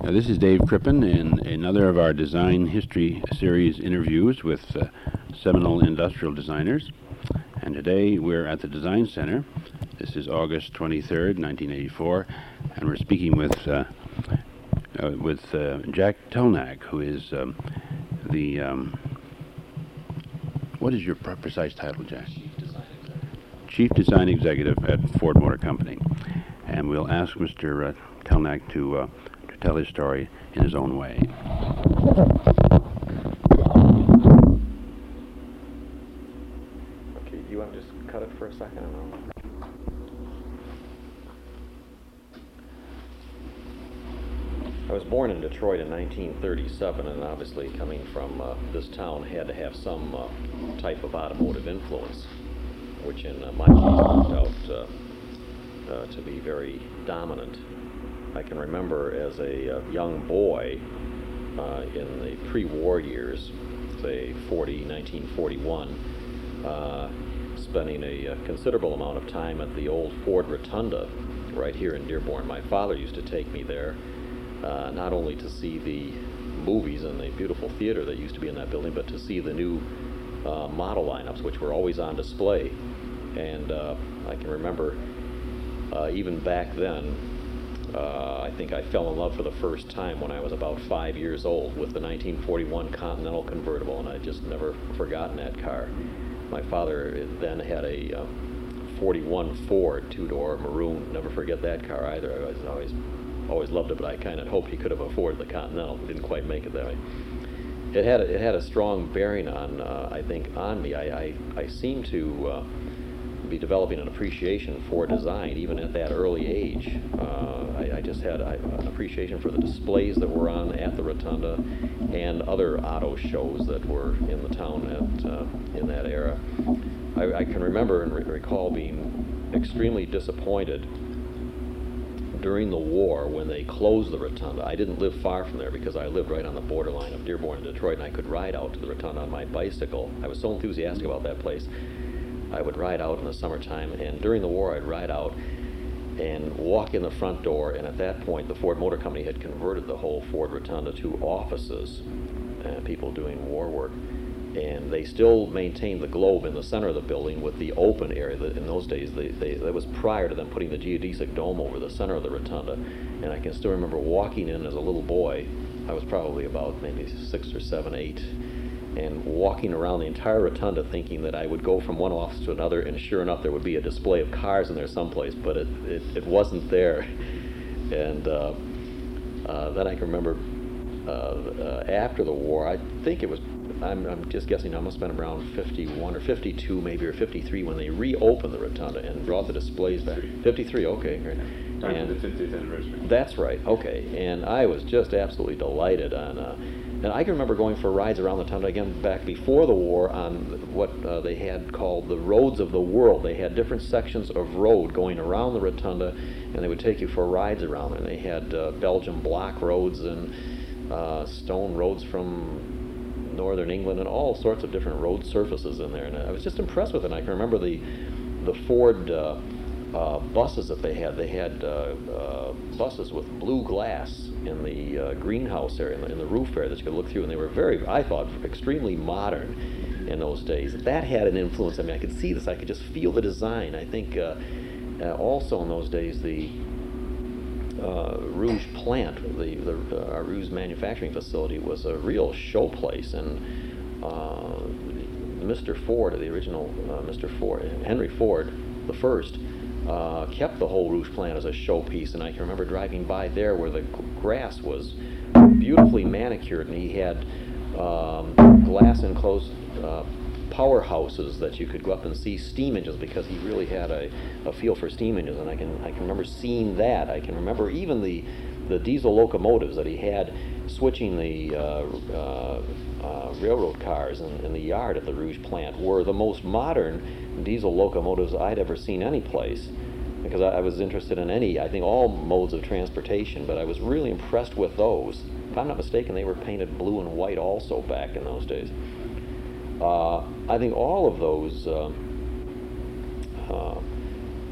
This is Dave Crippen in another of our Design History Series interviews with seminal industrial designers. And today we're at the Design Center. This is August 23rd, 1984, and we're speaking with Jack Telnack, who is what is your precise title, Jack? Chief Design Executive at Ford Motor Company. And we'll ask Mr. Telnack to tell his story in his own way. Okay, you want to just cut it for a second? I was born in Detroit in 1937, and obviously coming from this town had to have some type of automotive influence, which in my case turned out to be very dominant. I can remember as a young boy in the pre-war years, say 1941, spending a considerable amount of time at the old Ford Rotunda right here in Dearborn. My father used to take me there not only to see the movies and the beautiful theater that used to be in that building, but to see the new model lineups, which were always on display. And I can remember even back then, I think I fell in love for the first time when I was about 5 years old with the 1941 Continental convertible, and I just never forgotten that car. My father then had a 41 Ford two-door maroon. Never forget that car either. I always loved it, but I kind of hoped he could have afforded the Continental. Didn't quite make it that way. It had a strong bearing on I think on me. I seem to be developing an appreciation for design even at that early age. I just had an appreciation for the displays that were on at the Rotunda and other auto shows that were in the town in that era. I can remember and recall being extremely disappointed during the war when they closed the Rotunda. I didn't live far from there because I lived right on the borderline of Dearborn and Detroit, and I could ride out to the Rotunda on my bicycle. I was so enthusiastic about that place. I would ride out in the summertime, and during the war I'd ride out and walk in the front door, and at that point the Ford Motor Company had converted the whole Ford Rotunda to offices and people doing war work. And they still maintained the globe in the center of the building with the open area. In those days, that was prior to them putting the geodesic dome over the center of the Rotunda. And I can still remember walking in as a little boy. I was probably about maybe 6 or 7, 8, and walking around the entire Rotunda thinking that I would go from one office to another, and sure enough there would be a display of cars in there someplace, but it wasn't there. And then I can remember after the war, I think it was, I'm just guessing, I must have been around 51 or 52 maybe, or 53 when they reopened the Rotunda and brought the displays back. 53, okay, great. And the 50th anniversary. That's right, okay. And I was just absolutely delighted on, and I can remember going for rides around the Rotunda again back before the war on what they had called the roads of the world. They had different sections of road going around the Rotunda, and they would take you for rides around there. And they had Belgian block roads and stone roads from northern England and all sorts of different road surfaces in there, and I was just impressed with it. And I can remember the Ford buses that they had. They had buses with blue glass in the greenhouse area, in the roof area that you could look through, and they were very, I thought, extremely modern in those days. That had an influence on me. I could see this. I could just feel the design. I think also in those days the Rouge plant, our Rouge manufacturing facility, was a real showplace, and Mr. Ford, the original Mr. Ford, Henry Ford, the first, kept the whole Rouge plant as a showpiece. And I can remember driving by there where the grass was beautifully manicured, and he had glass enclosed powerhouses that you could go up and see steam engines, because he really had a feel for steam engines. And I can remember seeing that. I can remember even the diesel locomotives that he had switching the railroad cars in the yard at the Rouge plant were the most modern diesel locomotives I'd ever seen any place, because I was interested in I think all modes of transportation, but I was really impressed with those. If I'm not mistaken, they were painted blue and white also back in those days. I think all of those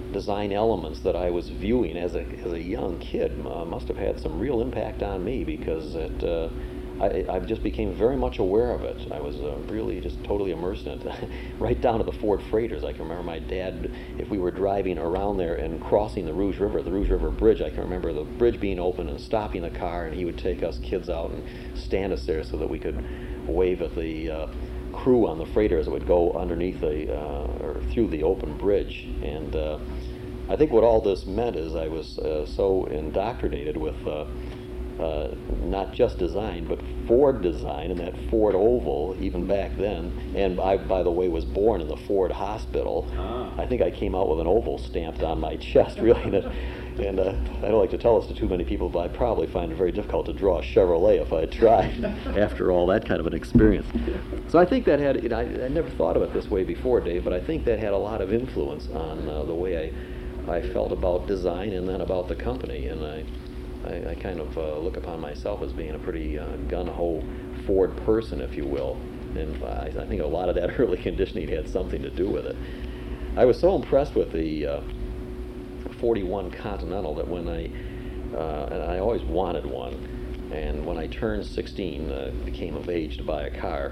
design elements that I was viewing as a young kid must have had some real impact on me, because I just became very much aware of it. I was really just totally immersed in it, right down to the Ford freighters. I can remember my dad, if we were driving around there and crossing the Rouge River Bridge, I can remember the bridge being open and stopping the car, and he would take us kids out and stand us there so that we could wave at the crew on the freighter as it would go underneath or through the open bridge. And I think what all this meant is I was so indoctrinated with not just design, but Ford design, and that Ford oval, even back then. And I, by the way, was born in the Ford hospital. I think I came out with an oval stamped on my chest, really. And I don't like to tell this to too many people, but I'd probably find it very difficult to draw a Chevrolet if I tried after all that kind of an experience. So I think that had, I never thought of it this way before, Dave, but I think that had a lot of influence on the way I felt about design and then about the company. And I kind of look upon myself as being a pretty gun-ho Ford person, if you will. And I think a lot of that early conditioning had something to do with it. I was so impressed with the 41 Continental that when and I always wanted one, and when I turned 16, became of age to buy a car,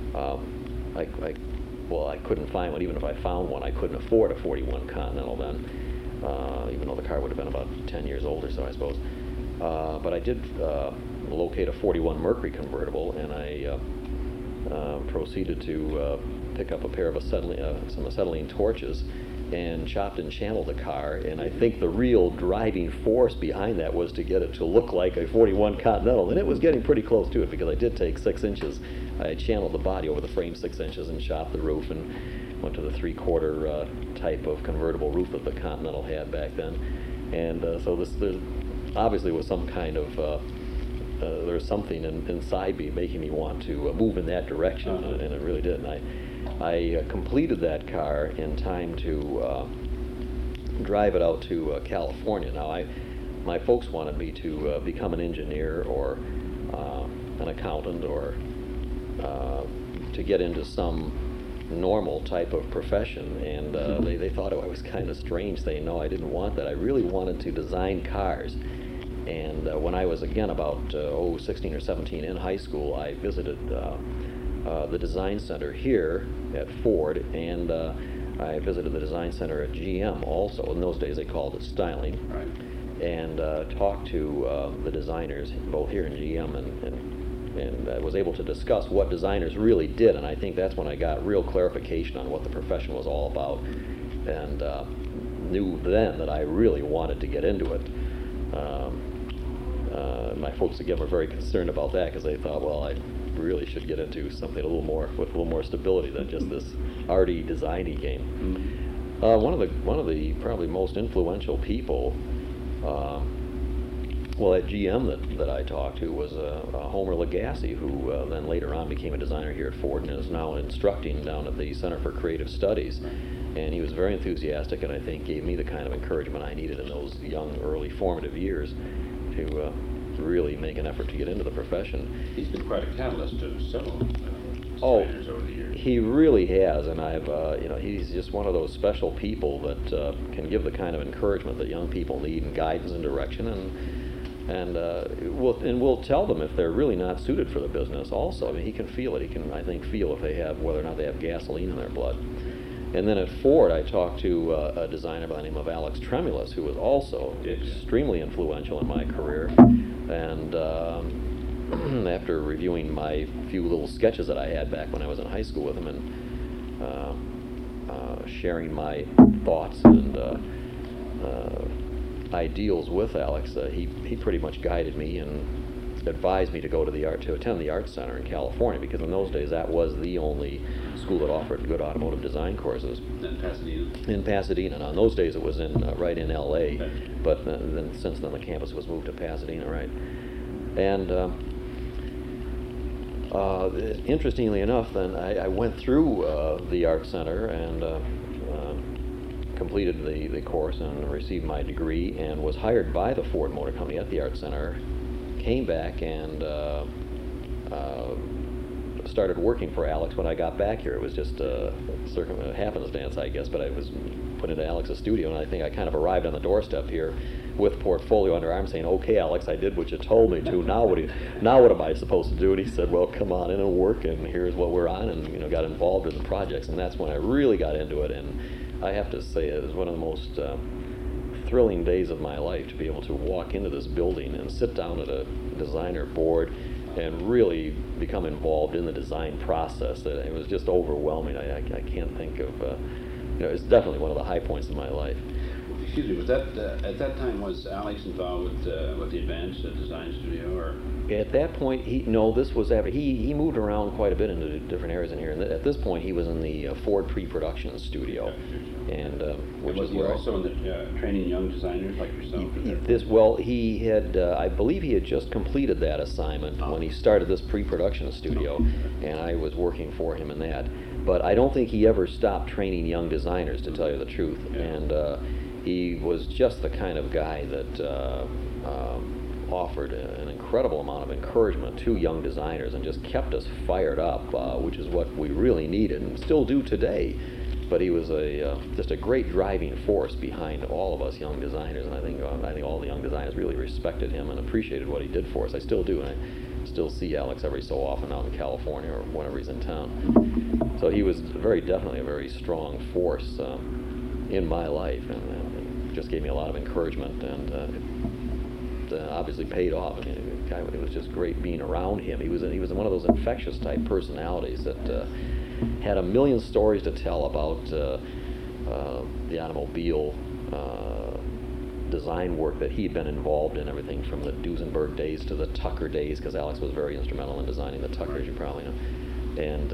I couldn't find one. Even if I found one, I couldn't afford a 41 Continental then, even though the car would have been about 10 years old or so, I suppose. But I did locate a 41 Mercury convertible, and I proceeded to pick up a pair of some acetylene torches and chopped and channeled the car. And I think the real driving force behind that was to get it to look like a 41 Continental, and it was getting pretty close to it, because I did take 6 inches. I channeled the body over the frame 6 inches and chopped the roof, and went to the 3/4 type of convertible roof that the Continental had back then. And so there obviously was some kind of there's something inside me making me want to move in that direction, and it really did. And I completed that car in time to drive it out to California. Now, my folks wanted me to become an engineer or an accountant, or to get into some normal type of profession, and they thought I was kind of strange saying no, I didn't want that. I really wanted to design cars. And when I was, again, about 16 or 17 in high school, I visited the design center here at Ford, and I visited the design center at GM also. In those days they called it styling. Right. And talked to the designers both here in GM, and I was able to discuss what designers really did, and I think that's when I got real clarification on what the profession was all about, and knew then that I really wanted to get into it. My folks again were very concerned about that, because they thought, well, I really should get into something with a little more stability than just this arty, designy game. One of the probably most influential people, well, at GM that I talked to was Homer Legassi, who then later on became a designer here at Ford and is now instructing down at the Center for Creative Studies. And he was very enthusiastic, and I think gave me the kind of encouragement I needed in those young, early formative years to really make an effort to get into the profession. He's been quite a catalyst to several designers over the years. He really has, and I've, he's just one of those special people that can give the kind of encouragement that young people need, and guidance and direction, and we'll tell them if they're really not suited for the business also. I mean, he can feel it. He can, I think, feel if they have, whether or not they have gasoline in their blood. And then at Ford, I talked to a designer by the name of Alex Tremulous, who was also extremely influential in my career. And after reviewing my few little sketches that I had back when I was in high school with him, and sharing my thoughts and ideals with Alex, he pretty much guided me and advised me to go to attend the Art Center in California, because in those days that was the only school that offered good automotive design courses. In Pasadena? In Pasadena. Now, in those days it was right in L.A., but then since then the campus was moved to Pasadena, right? And interestingly enough, then I went through the Art Center and completed the course and received my degree, and was hired by the Ford Motor Company at the Art Center. Came back and started working for Alex when I got back here. It was just a happenstance, I guess, but I was put into Alex's studio, and I think I kind of arrived on the doorstep here with portfolio under arm saying, okay, Alex, I did what you told me to. Now what am I supposed to do? And he said, well, come on in and work, and here's what we're on, and got involved in the projects. And that's when I really got into it. And I have to say it was one of the most thrilling days of my life to be able to walk into this building and sit down at a designer board and really become involved in the design process. It was just overwhelming. I can't think of, it's definitely one of the high points in my life. Excuse me, was that, at that time, was Alex involved with the Advanced Design Studio, or? At that point, this was after, he moved around quite a bit into different areas in here, and at this point he was in the Ford pre-production studio. And which was is he also in the training young designers like yourself? He had, I believe he had just completed that assignment when he started this pre-production studio, and I was working for him in that. But I don't think he ever stopped training young designers, to tell you the truth. And he was just the kind of guy that offered an incredible amount of encouragement to young designers and just kept us fired up, which is what we really needed and still do today. But he was just a great driving force behind all of us young designers, and I think all the young designers really respected him and appreciated what he did for us. I still do, and I still see Alex every so often out in California or whenever he's in town. So he was definitely a very strong force in my life, and just gave me a lot of encouragement, and it obviously paid off. I mean, it was just great being around him. He was one of those infectious type personalities that had a million stories to tell about the automobile design work that he'd been involved in, everything from the Duesenberg days to the Tucker days, because Alex was very instrumental in designing the Tucker, as you probably know. And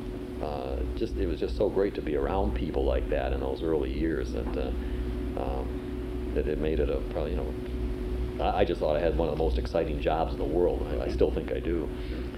it was just so great to be around people like that in those early years that it made it probably, I just thought I had one of the most exciting jobs in the world. I still think I do.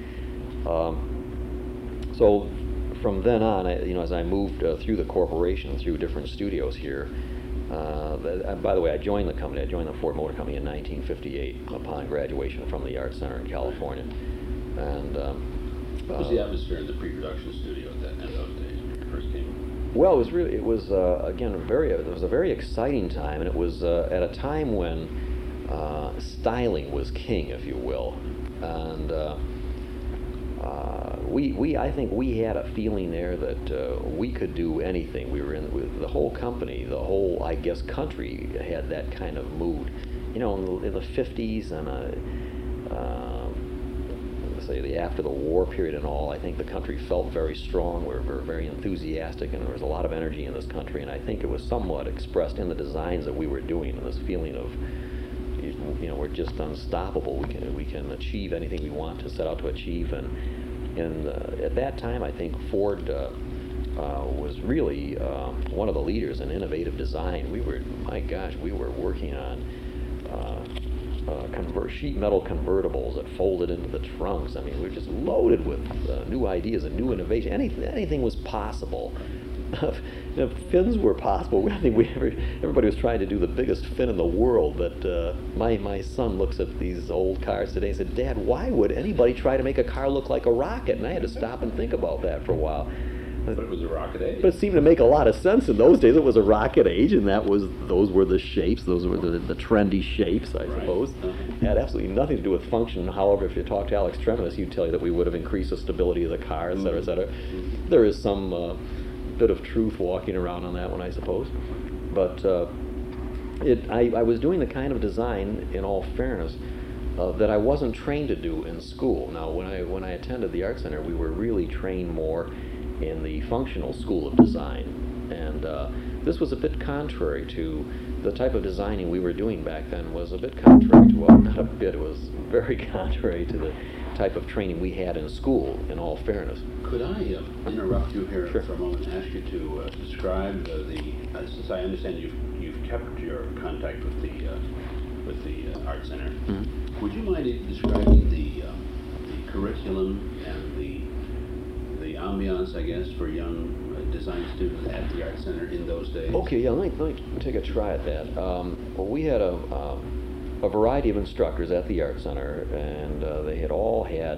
So from then on, as I moved through the corporation, through different studios here, by the way, I joined the company. I joined the Ford Motor Company in 1958 upon graduation from the Art Center in California. And what was the atmosphere in the pre-production studio in those days when you first came? Well, it was again a very exciting time, and it was at a time when styling was king, if you will, and I think we had a feeling there that we could do anything. We were with the whole company, the whole, I guess, country had that kind of mood. In the 50s and say after the war period and all, I think the country felt very strong. We were very enthusiastic, and there was a lot of energy in this country, and I think it was somewhat expressed in the designs that we were doing, and this feeling of, we're just unstoppable. We can achieve anything we want to set out to achieve, and at that time, I think Ford was really one of the leaders in innovative design. We were working on sheet metal convertibles that folded into the trunks. I mean, we were just loaded with new ideas and new innovation. Anything was possible. If fins were possible, I think everybody was trying to do the biggest fin in the world. But my son looks at these old cars today and said, "Dad, why would anybody try to make a car look like a rocket?" And I had to stop and think about that for a while. But it was a rocket age. But it seemed to make a lot of sense in those days. It was a rocket age, and those were the shapes. Those were the trendy shapes, I suppose. It had absolutely nothing to do with function. However, if you talk to Alex Tremenis, he'd tell you that we would have increased the stability of the car, et cetera, et cetera. There is some bit of truth walking around on that one, I suppose. But I was doing the kind of design, in all fairness, that I wasn't trained to do in school. Now, when I attended the Art Center, we were really trained more in the functional school of design, and this was a bit contrary to the type of designing we were doing back then. Was a bit contrary to, well, not a bit, it was very contrary to the type of training we had in school, in all fairness. Could I interrupt you here Sure. for a moment and ask you to describe since I understand you've kept your contact with the Art Center, would you mind describing the curriculum and the ambiance, I guess, for young design students at the Art Center in those days? Okay, yeah, let me take a try at that. Well, we had a variety of instructors at the Art Center, and they had all had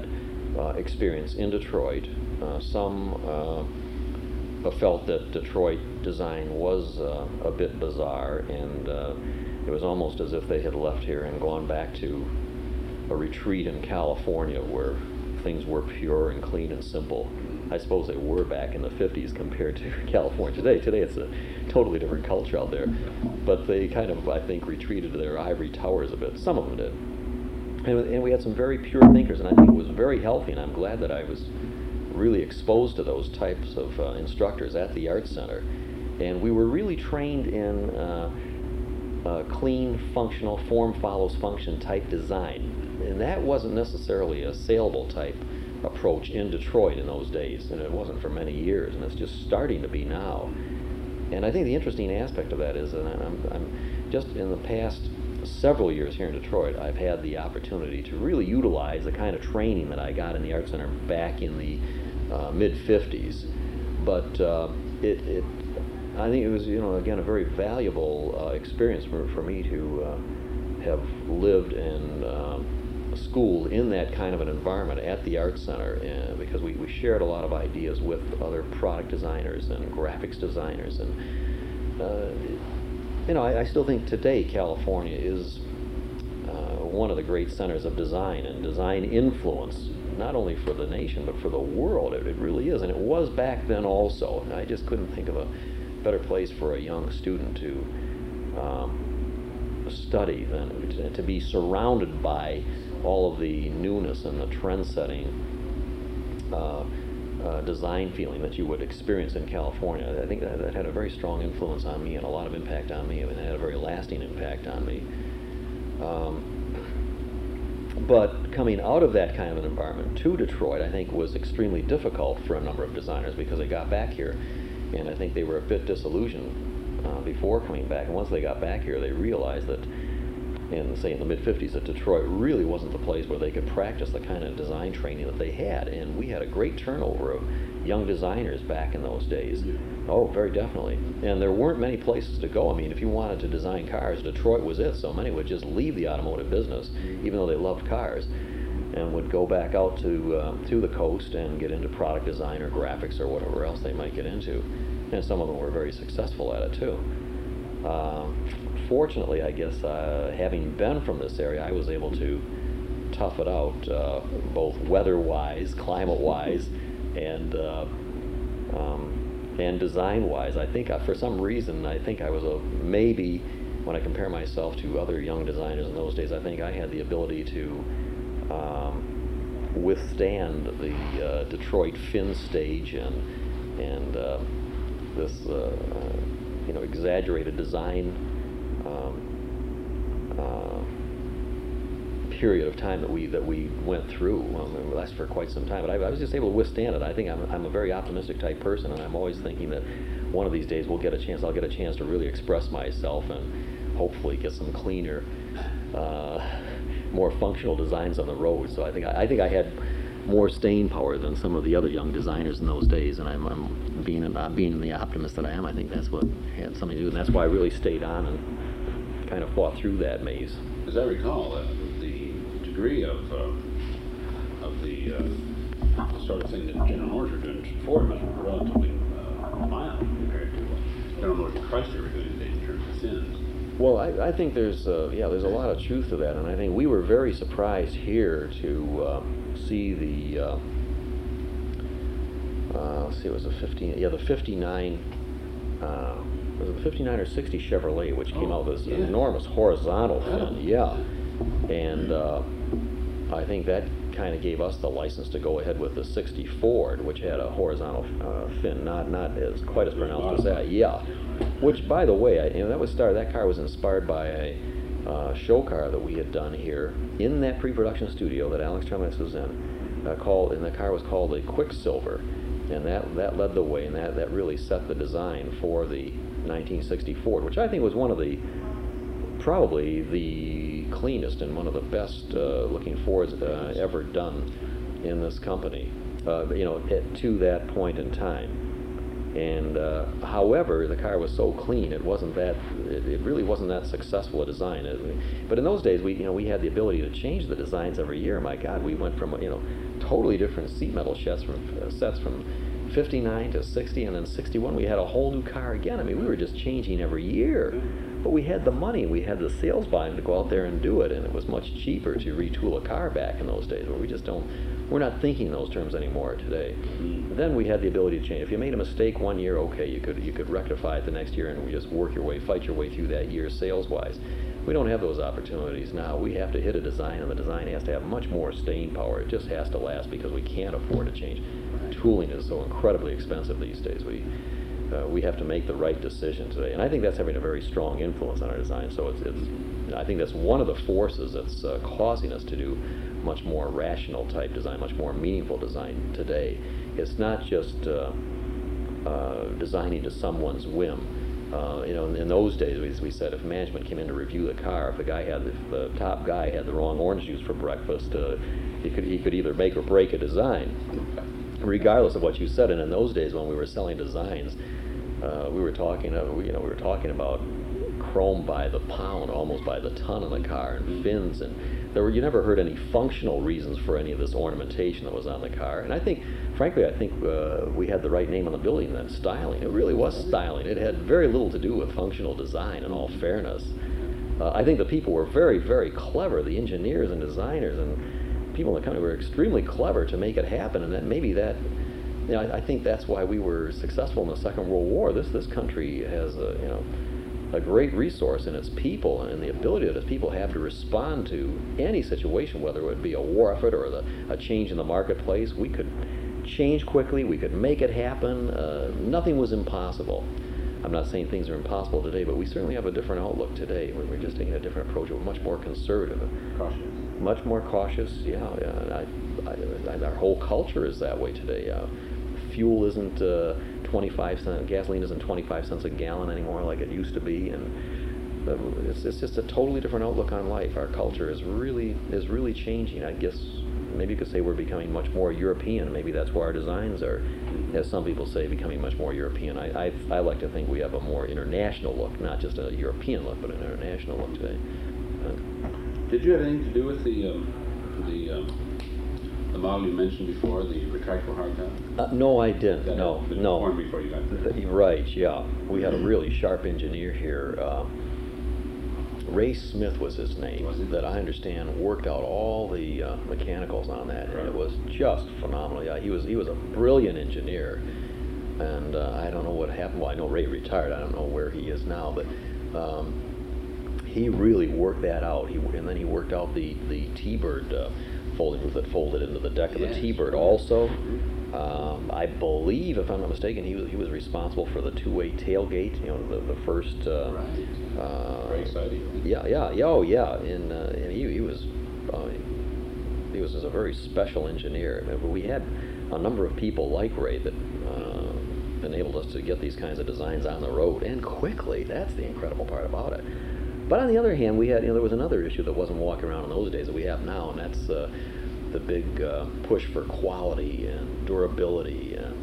experience in Detroit. Some felt that Detroit design was a bit bizarre, and it was almost as if they had left here and gone back to a retreat in California where things were pure and clean and simple. I suppose they were back in the 50s compared to California today. Today it's a totally different culture out there. But they kind of, I think, retreated to their ivory towers a bit. Some of them did. And we had some very pure thinkers, and I think it was very healthy, and I'm glad that I was really exposed to those types of instructors at the Art Center. And we were really trained in clean, functional, form follows function type design. And that wasn't necessarily a saleable type approach in Detroit in those days, and it wasn't for many years, and it's just starting to be now. And I think the interesting aspect of that is that I'm just in the past several years here in Detroit, I've had the opportunity to really utilize the kind of training that I got in the Art Center back in the mid-50s. But I think it was, again, a very valuable experience for me to have lived and schooled in that kind of an environment at the Art Center, because we shared a lot of ideas with other product designers and graphics designers. And I still think today California is one of the great centers of design and design influence, not only for the nation but for the world. It really is, and it was back then also. I just couldn't think of a better place for a young student to study than to be surrounded by all of the newness and the trend-setting design feeling that you would experience in California. I think that had a very strong influence on me and a lot of impact on me, and it had a very lasting impact on me. But coming out of that kind of an environment to Detroit, I think, was extremely difficult for a number of designers, because they got back here and I think they were a bit disillusioned before coming back. And once they got back here, they realized that in the mid-50s, that Detroit really wasn't the place where they could practice the kind of design training that they had. And we had a great turnover of young designers back in those days. Oh, very definitely. And there weren't many places to go. I mean, if you wanted to design cars, Detroit was it. So many would just leave the automotive business, even though they loved cars, and would go back out to the coast and get into product design or graphics or whatever else they might get into. And some of them were very successful at it too. Fortunately, I guess, having been from this area, I was able to tough it out, both weather-wise, climate-wise, and design-wise. I think, for some reason, I think I was maybe, when I compare myself to other young designers in those days, I think I had the ability to withstand the Detroit Fin stage and this exaggerated design period of time that we went through. It lasted for quite some time, but I was just able to withstand it. I think I'm a very optimistic type person, and I'm always thinking that one of these days I'll get a chance to really express myself and hopefully get some cleaner, more functional designs on the road. So I think I had more staying power than some of the other young designers in those days, and I'm being the optimist that I am. I think that's what had something to do, and that's why I really stayed on and kind of fought through that maze. As I recall, the degree of the sort of thing that General Motors were doing, Ford must be relatively mild compared to what General Motors and Chrysler were doing today in terms of fins. Well, I think there's a lot of truth to that, and I think we were very surprised here to see the let's see, it was the 59. Was it the 59 or 60 Chevrolet, which came out with this enormous horizontal fin? Yeah, and I think that kind of gave us the license to go ahead with the 60 Ford, which had a horizontal fin, not as quite as pronounced as that. Yeah, which, by the way, that car was inspired by a show car that we had done here in that pre-production studio that Alex Tremonix was in, and the car was called a Quicksilver, and that led the way, and that really set the design for the 1960 Ford, which I think was one of probably the cleanest and one of the best looking Fords ever done in this company, to that point in time. And however, the car was so clean, it wasn't that, it really wasn't that successful a design. But in those days, we had the ability to change the designs every year. My God, we went from totally different seat metal sets from 59 to 60, and then 61 we had a whole new car again. I mean, we were just changing every year. But we had the money, we had the sales volume to go out there and do it, and it was much cheaper to retool a car back in those days. Where we're not thinking in those terms anymore today. Then we had the ability to change. If you made a mistake one year, okay, you could rectify it the next year, and we just fight your way through that year sales-wise. We don't have those opportunities now. We have to hit a design, and the design has to have much more staying power. It just has to last because we can't afford to change. Tooling is so incredibly expensive these days. We have to make the right decision today, and I think that's having a very strong influence on our design. So I think that's one of the forces that's causing us to do much more rational type design, much more meaningful design today. It's not just designing to someone's whim. In those days, we said if management came in to review the car, if the top guy had the wrong orange juice for breakfast, he could either make or break a design, regardless of what you said. And in those days, when we were selling designs, we were talking about chrome by the pound, almost by the ton on the car, and fins, and you never heard any functional reasons for any of this ornamentation that was on the car. And I think, frankly, we had the right name on the building then, styling. It really was styling. It had very little to do with functional design, in all fairness. I think the people were very, very clever, the engineers and designers and people in the company were extremely clever to make it happen, and I think that's why we were successful in the Second World War. This country has a great resource in its people, and the ability that its people have to respond to any situation, whether it would be a war effort or a change in the marketplace. We could change quickly, we could make it happen. Nothing was impossible. I'm not saying things are impossible today, but we certainly have a different outlook today. We're just taking a different approach. We're much more conservative. Cautious. Much more cautious, yeah. Our whole culture is that way today. Fuel isn't 25 cents, gasoline isn't 25 cents a gallon anymore like it used to be, and it's just a totally different outlook on life. Our culture is really changing. I guess maybe you could say we're becoming much more European. Maybe that's why our designs are, as some people say, becoming much more European. I like to think we have a more international look, not just a European look, but an international look today. Did you have anything to do with the model you mentioned before, the retractable hardtop? No, I didn't. No. Formed before you got there. Right. Yeah. We had a really sharp engineer here. Ray Smith was his name. That I understand worked out all the mechanicals on that, and it was just phenomenal. Yeah, he was a brilliant engineer, and I don't know what happened. Well, I know Ray retired. I don't know where he is now, but he really worked that out. And then he worked out the T-Bird folding roof that folded into the deck of the T-Bird also. I believe, if I'm not mistaken, he was responsible for the two-way tailgate. The first. Very exciting. Oh yeah, and he was a very special engineer. We had a number of people like Ray that enabled us to get these kinds of designs on the road, and quickly. That's the incredible part about it. But on the other hand, we had, there was another issue that wasn't walking around in those days that we have now, and that's the big push for quality and durability, and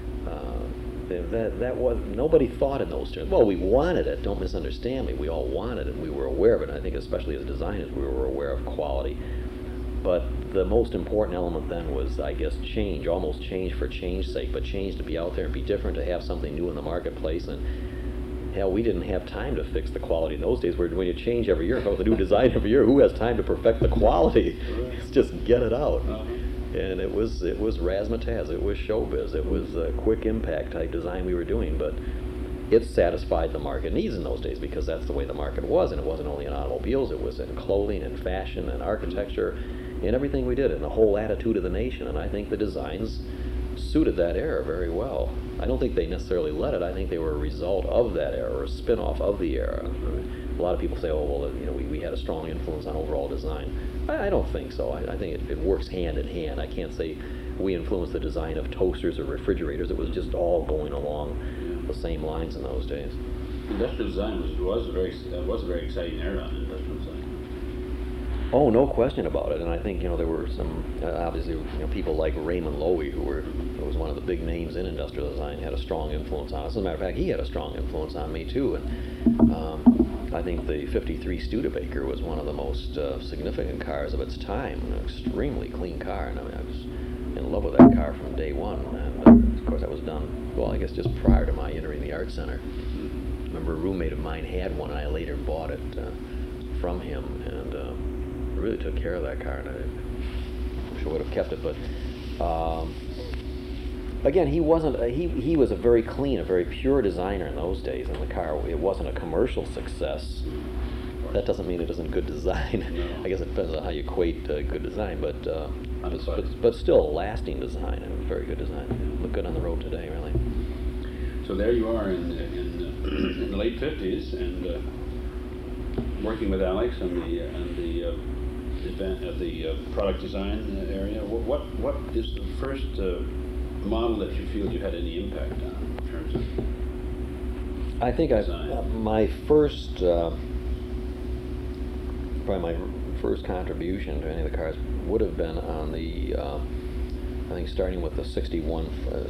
that was, nobody thought in those terms. Well, we wanted it, don't misunderstand me, we all wanted it, we were aware of it, and I think especially as designers we were aware of quality. But the most important element then was, I guess, change, almost change for change's sake, but change to be out there and be different, to have something new in the marketplace. And hell, we didn't have time to fix the quality in those days. When you change every year, with a new design every year, who has time to perfect the quality? It's just get it out. And it was razzmatazz, it was showbiz, it was a quick impact type design we were doing, but it satisfied the market needs in those days, because that's the way the market was. And it wasn't only in automobiles, it was in clothing and fashion and architecture and everything we did, and the whole attitude of the nation. And I think the designs suited that era very well. I don't think they necessarily led it. I think they were a result of that era, or a spin-off of the era. A lot of people say, oh, well, we had a strong influence on overall design. I don't think so. I think it works hand in hand. I can't say we influenced the design of toasters or refrigerators. It was just all going along the same lines in those days. Industrial design was a very exciting era in industrial design. Oh, no question about it. And I think, there were some, obviously, people like Raymond Loewy, who was one of the big names in industrial design, had a strong influence on us. As a matter of fact, he had a strong influence on me, too. And I think the 53 Studebaker was one of the most significant cars of its time, an extremely clean car. And I was in love with that car from day one. And of course, that was done, well, I guess just prior to my entering the Art Center. I remember a roommate of mine had one, and I later bought it from him, and really took care of that car, and I wish I would have kept it. But again, he wasn't. He was a very clean, a very pure designer in those days. And the car, it wasn't a commercial success. That doesn't mean it isn't good design. No. I guess it depends on how you equate good design, but still a lasting design, and it was very good design. Looked good on the road today, really. So there you are in the late 50s, and working with Alex on the product design area. What is the first model that you feel you had any impact on in terms of I think design? My first, probably my first contribution to any of the cars would have been on the, I think starting with the 61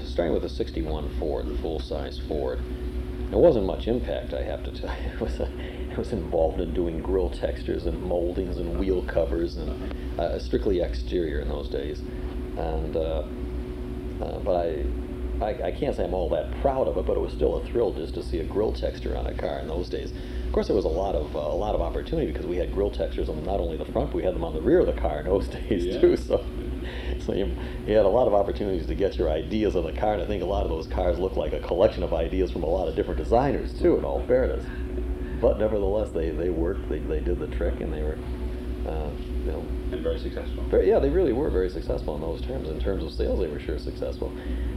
Ford, the full-size Ford. There wasn't much impact, I have to tell you. I was involved in doing grille textures and moldings and wheel covers, and strictly exterior in those days. And but I can't say I'm all that proud of it, but it was still a thrill just to see a grille texture on a car in those days. Of course, there was a lot of opportunity because we had grille textures on not only the front, but we had them on the rear of the car in those days too. So you had a lot of opportunities to get your ideas on the car, and I think a lot of those cars look like a collection of ideas from a lot of different designers too, in all fairness. But nevertheless, they worked, they did the trick, and they were, And very successful. yeah, they really were very successful in those terms. In terms of sales, they were sure successful.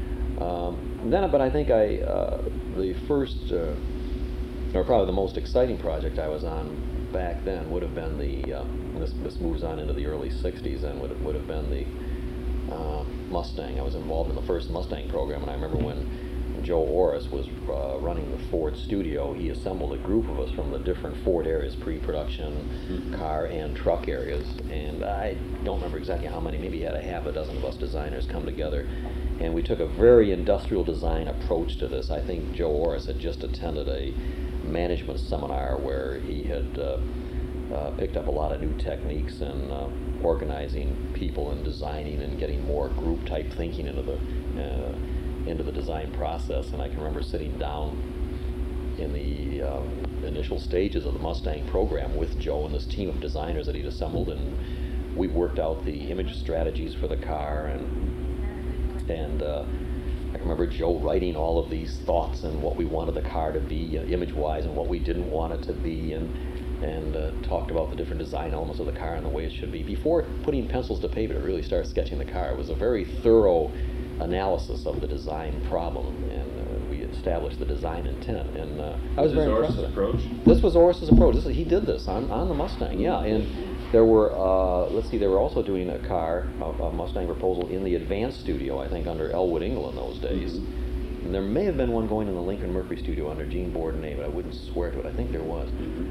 But I think the first, or probably the most exciting project I was on back then would have been this moves on into the early 60s, and would have been the Mustang. I was involved in the first Mustang program, and I remember when Joe Orris was running the Ford studio, he assembled a group of us from the different Ford areas, pre-production, car and truck areas, and I don't remember exactly how many, maybe he had a half a dozen of us designers come together, and we took a very industrial design approach to this. I think Joe Orris had just attended a management seminar where he had picked up a lot of new techniques in organizing people and designing and getting more group type thinking into the design process. And I can remember sitting down in the initial stages of the Mustang program with Joe and this team of designers that he'd assembled, and we worked out the image strategies for the car, and I remember Joe writing all of these thoughts and what we wanted the car to be image-wise and what we didn't want it to be, and talked about the different design elements of the car and the way it should be. Before putting pencils to paper to really start sketching the car, it was a very thorough analysis of the design problem, and we established the design intent. And I was very impressed with it. Approach? This was Orris's approach. He did this on the Mustang, yeah. And there were, they were also doing a Mustang proposal in the Advanced studio, I think, under Elwood Engel in those days. Mm-hmm. And there may have been one going in the Lincoln Mercury studio under Gene Bourdonnais, but I wouldn't swear to it. I think there was.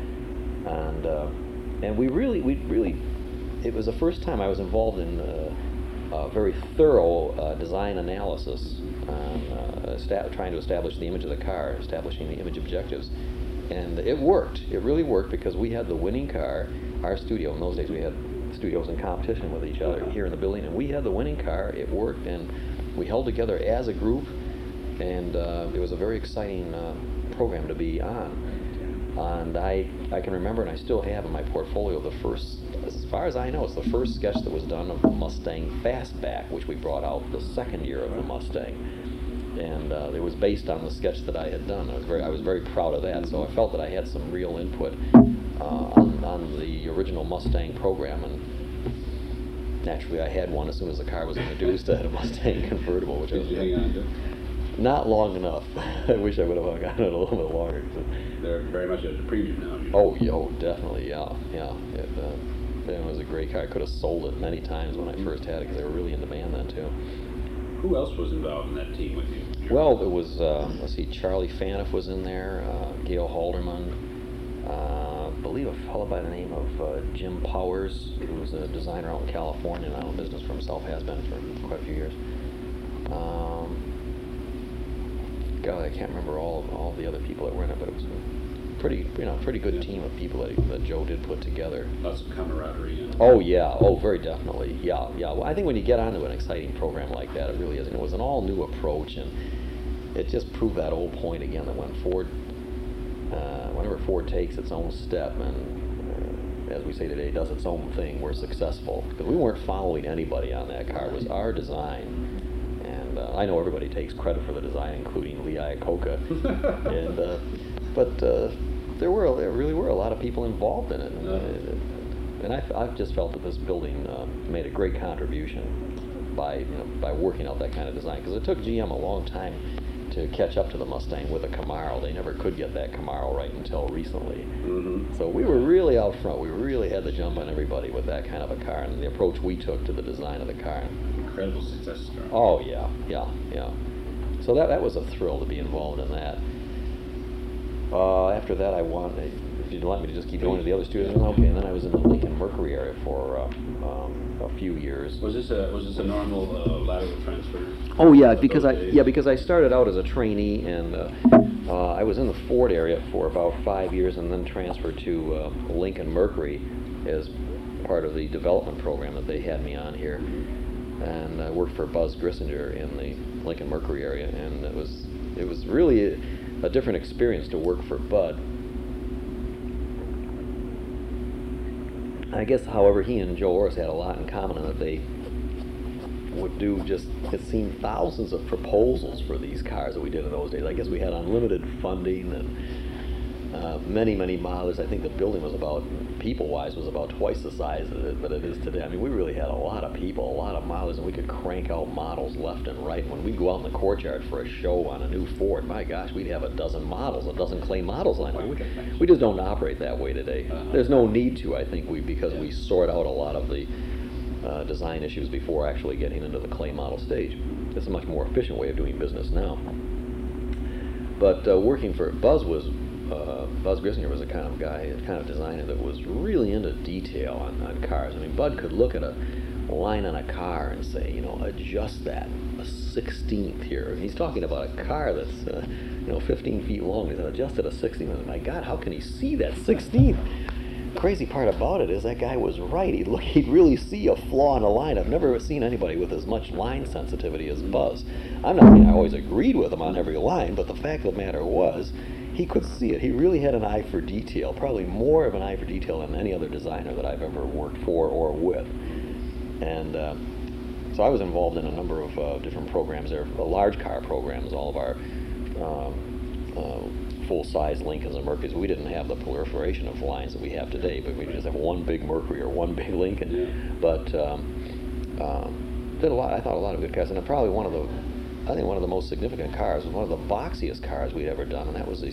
And we really, it was the first time I was involved in a very thorough design analysis on trying to establish the image of the car, establishing the image objectives. And it worked. It really worked, because we had the winning car. Our studio, in those days we had studios in competition with each other here in the building, and we had the winning car. It worked, and we held together as a group, and it was a very exciting program to be on. And I can remember, and I still have in my portfolio, the first, as far as I know, it's the first sketch that was done of the Mustang Fastback, which we brought out the second year of the Mustang. And it was based on the sketch that I had done. I was very proud of that, so I felt that I had some real input on the original Mustang program, and naturally I had one as soon as the car was introduced. I had a Mustang convertible, which I was hang on to? Not long enough. I wish I would have hung on it a little bit longer. They're very much at a premium now. Oh, definitely, yeah. It was a great car. I could have sold it many times when I first had it, because they were really in demand then too. Who else was involved in that team with you? Well, it was, Charlie Faniff was in there, Gail Halderman, I believe a fellow by the name of Jim Powers, who was a designer out in California and out in business for himself, has been for quite a few years. God, I can't remember all the other people that were in it, but it was a pretty good team of people that Joe did put together. Lots of camaraderie. Oh yeah, oh very definitely, yeah. Well, I think when you get onto an exciting program like that, it really is. And it was an all new approach, and it just proved that old point again that whenever Ford takes its own step and, as we say today, does its own thing, we're successful. Because we weren't following anybody on that car. It was our design. And I know everybody takes credit for the design, including Lee Iacocca. But there really were a lot of people involved in it. And I've just felt that this building made a great contribution by working out that kind of design. Because it took GM a long time to catch up to the Mustang with a Camaro. They never could get that Camaro right until recently. Mm-hmm. So we were really out front. We really had the jump on everybody with that kind of a car and the approach we took to the design of the car. Incredible success story. Oh yeah. So that was a thrill to be involved in that. After that, if you'd like me to just keep going to the other studios, okay. And then I was in the Lincoln Mercury area for a few years. Was this a normal lateral transfer? Oh yeah, because I started out as a trainee, and I was in the Ford area for about 5 years, and then transferred to Lincoln Mercury as part of the development program that they had me on here, and I worked for Buzz Grissinger in the Lincoln Mercury area, and it was really a different experience to work for Bud. I guess, however, he and Joe Orris had a lot in common in that they would do it seemed thousands of proposals for these cars that we did in those days. I guess we had unlimited funding and many models. I think the building was people-wise, was about twice the size that it is today. I mean, we really had a lot of people, a lot of models, and we could crank out models left and right. When we'd go out in the courtyard for a show on a new Ford, my gosh, we'd have a dozen clay models lined up. We just don't operate that way today. There's no need to, I think, because we sort out a lot of the design issues before actually getting into the clay model stage. It's a much more efficient way of doing business now. But working for Buzz Grissinger was a kind of guy, a kind of designer that was really into detail on cars. I mean, Bud could look at a line on a car and say, adjust that a 16th here. And he's talking about a car that's 15 feet long. He's adjusted a 16th. And my God, how can he see that 16th? Crazy part about it is that guy was right. He'd really see a flaw in a line. I've never seen anybody with as much line sensitivity as Buzz. I'm not saying I always agreed with him on every line, but the fact of the matter was, he could see it. He really had an eye for detail, probably more of an eye for detail than any other designer that I've ever worked for or with. And so I was involved in a number of different programs there, large car programs, all of our full-size Lincolns and Mercuries. We didn't have the proliferation of lines that we have today, but we just have one big Mercury or one big Lincoln. Yeah. But did a lot. I thought a lot of good cars, and probably one of the most significant cars was one of the boxiest cars we'd ever done, and that was the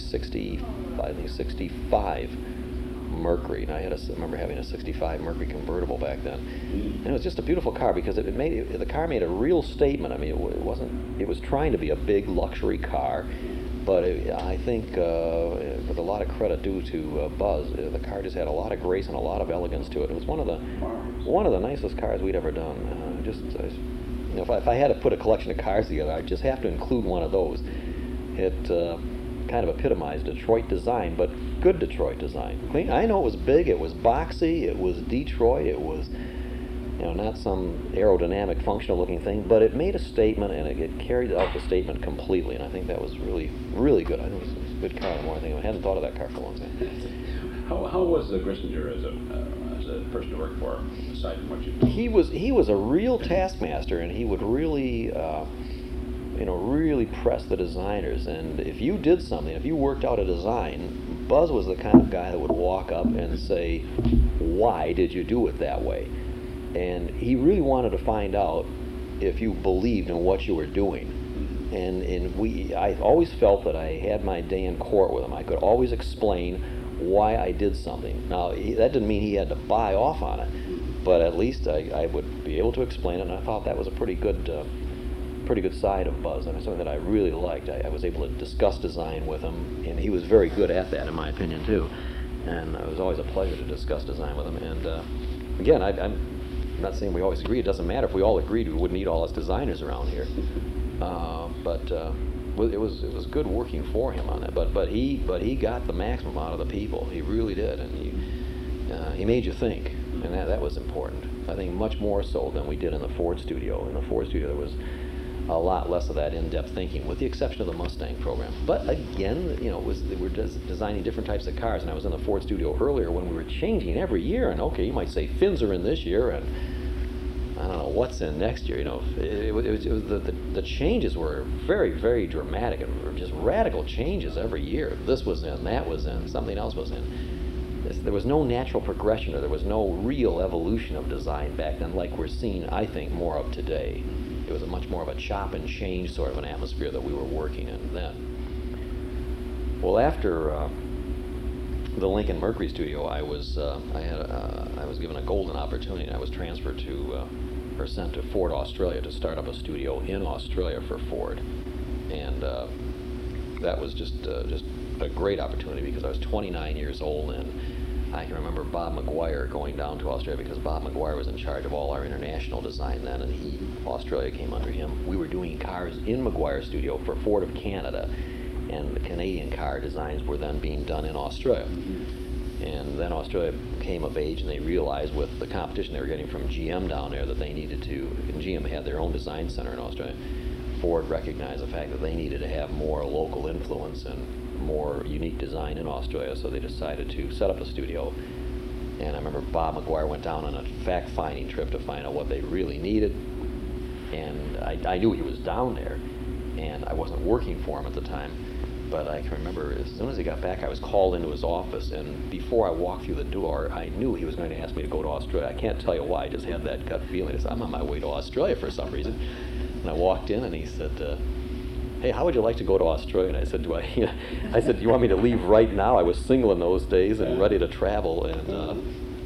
65 Mercury. And I remember having a 65 Mercury convertible back then, and it was just a beautiful car because the car made a real statement. I mean, it was trying to be a big luxury car. But I think, with a lot of credit due to Buzz, the car just had a lot of grace and a lot of elegance to it. It was one of the nicest cars we'd ever done. If I had to put a collection of cars together, I'd just have to include one of those. It kind of epitomized Detroit design, but good Detroit design. Clean. I know it was big, it was boxy, it was Detroit, it was not some aerodynamic, functional-looking thing, but it made a statement, and it carried out the statement completely, and I think that was really, really good. I think it was a good car. The more I think, I hadn't thought of that car for a long time. How was Grissinger as a person to work for, aside from what you did? He was a real taskmaster, and he would really, really press the designers. And if you did something, if you worked out a design, Buzz was the kind of guy that would walk up and say, "Why did you do it that way?" And he really wanted to find out if you believed in what you were doing. And I always felt that I had my day in court with him. I could always explain why I did something. Now, that didn't mean he had to buy off on it, but at least I would be able to explain it, and I thought that was a pretty good side of Buzz. I mean, something that I really liked. I was able to discuss design with him, and he was very good at that, in my opinion, too. And it was always a pleasure to discuss design with him. And again, I'm not saying we always agree. It doesn't matter. If we all agreed, we wouldn't need all us designers around here. But it was good working for him on that. But he got the maximum out of the people. He really did, and he made you think, and that was important. I think much more so than we did in the Ford studio. In the Ford studio, there was a lot less of that in-depth thinking, with the exception of the Mustang program. But again, you know, they were designing different types of cars, and I was in the Ford studio earlier when we were changing every year. And okay, you might say fins are in this year, and I don't know what's in next year. You know, the changes were very, very dramatic and just radical changes every year. This was in, that was in, something else was in. There was no natural progression, or there was no real evolution of design back then, like we're seeing, I think, more of today. It was a much more of a chop and change sort of an atmosphere that we were working in then. Well, after the Lincoln Mercury studio, I was given a golden opportunity. I was transferred to or sent to Ford Australia to start up a studio in Australia for Ford, and that was just a great opportunity because I was 29 years old, and I can remember Bob McGuire going down to Australia because Bob McGuire was in charge of all our international design then, and Australia came under him. We were doing cars in McGuire's studio for Ford of Canada, and the Canadian car designs were then being done in Australia. And then Australia came of age, and they realized with the competition they were getting from GM down there that they needed to, and GM had their own design center in Australia, Ford recognized the fact that they needed to have more local influence and more unique design in Australia, so they decided to set up a studio. And I remember Bob McGuire went down on a fact-finding trip to find out what they really needed, and I knew he was down there, and I wasn't working for him at the time, but I can remember as soon as he got back, I was called into his office, and before I walked through the door, I knew he was going to ask me to go to Australia. I can't tell you why, I just had that gut feeling. I said, I'm on my way to Australia for some reason. And I walked in, and he said, hey, how would you like to go to Australia? And I said, I said, do you want me to leave right now? I was single in those days and ready to travel, and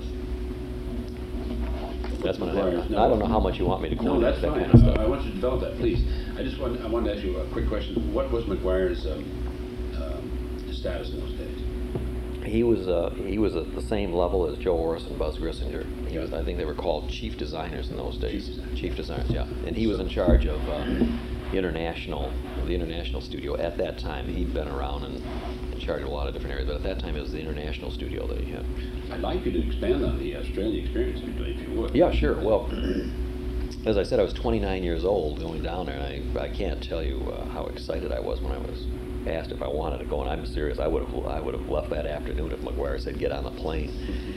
that's when I don't know how much you want me to go into that fine. kind of stuff. I want you to develop that, please. I wanted to ask you a quick question. What was McGuire's status in those days? He was at the same level as Joe Orris and Buzz Grissinger. He was, I think they were called chief designers in those days. Chief designers, yeah. And he was in charge of the international studio at that time. He'd been around and in charge of a lot of different areas, but at that time it was the international studio that he had. I'd like you to expand on the Australian experience, if you would. Yeah, sure. Well, as I said, I was 29 years old going down there, and I can't tell you how excited I was when I was asked if I wanted to go, and I'm serious. I would have left that afternoon if McGuire said get on the plane.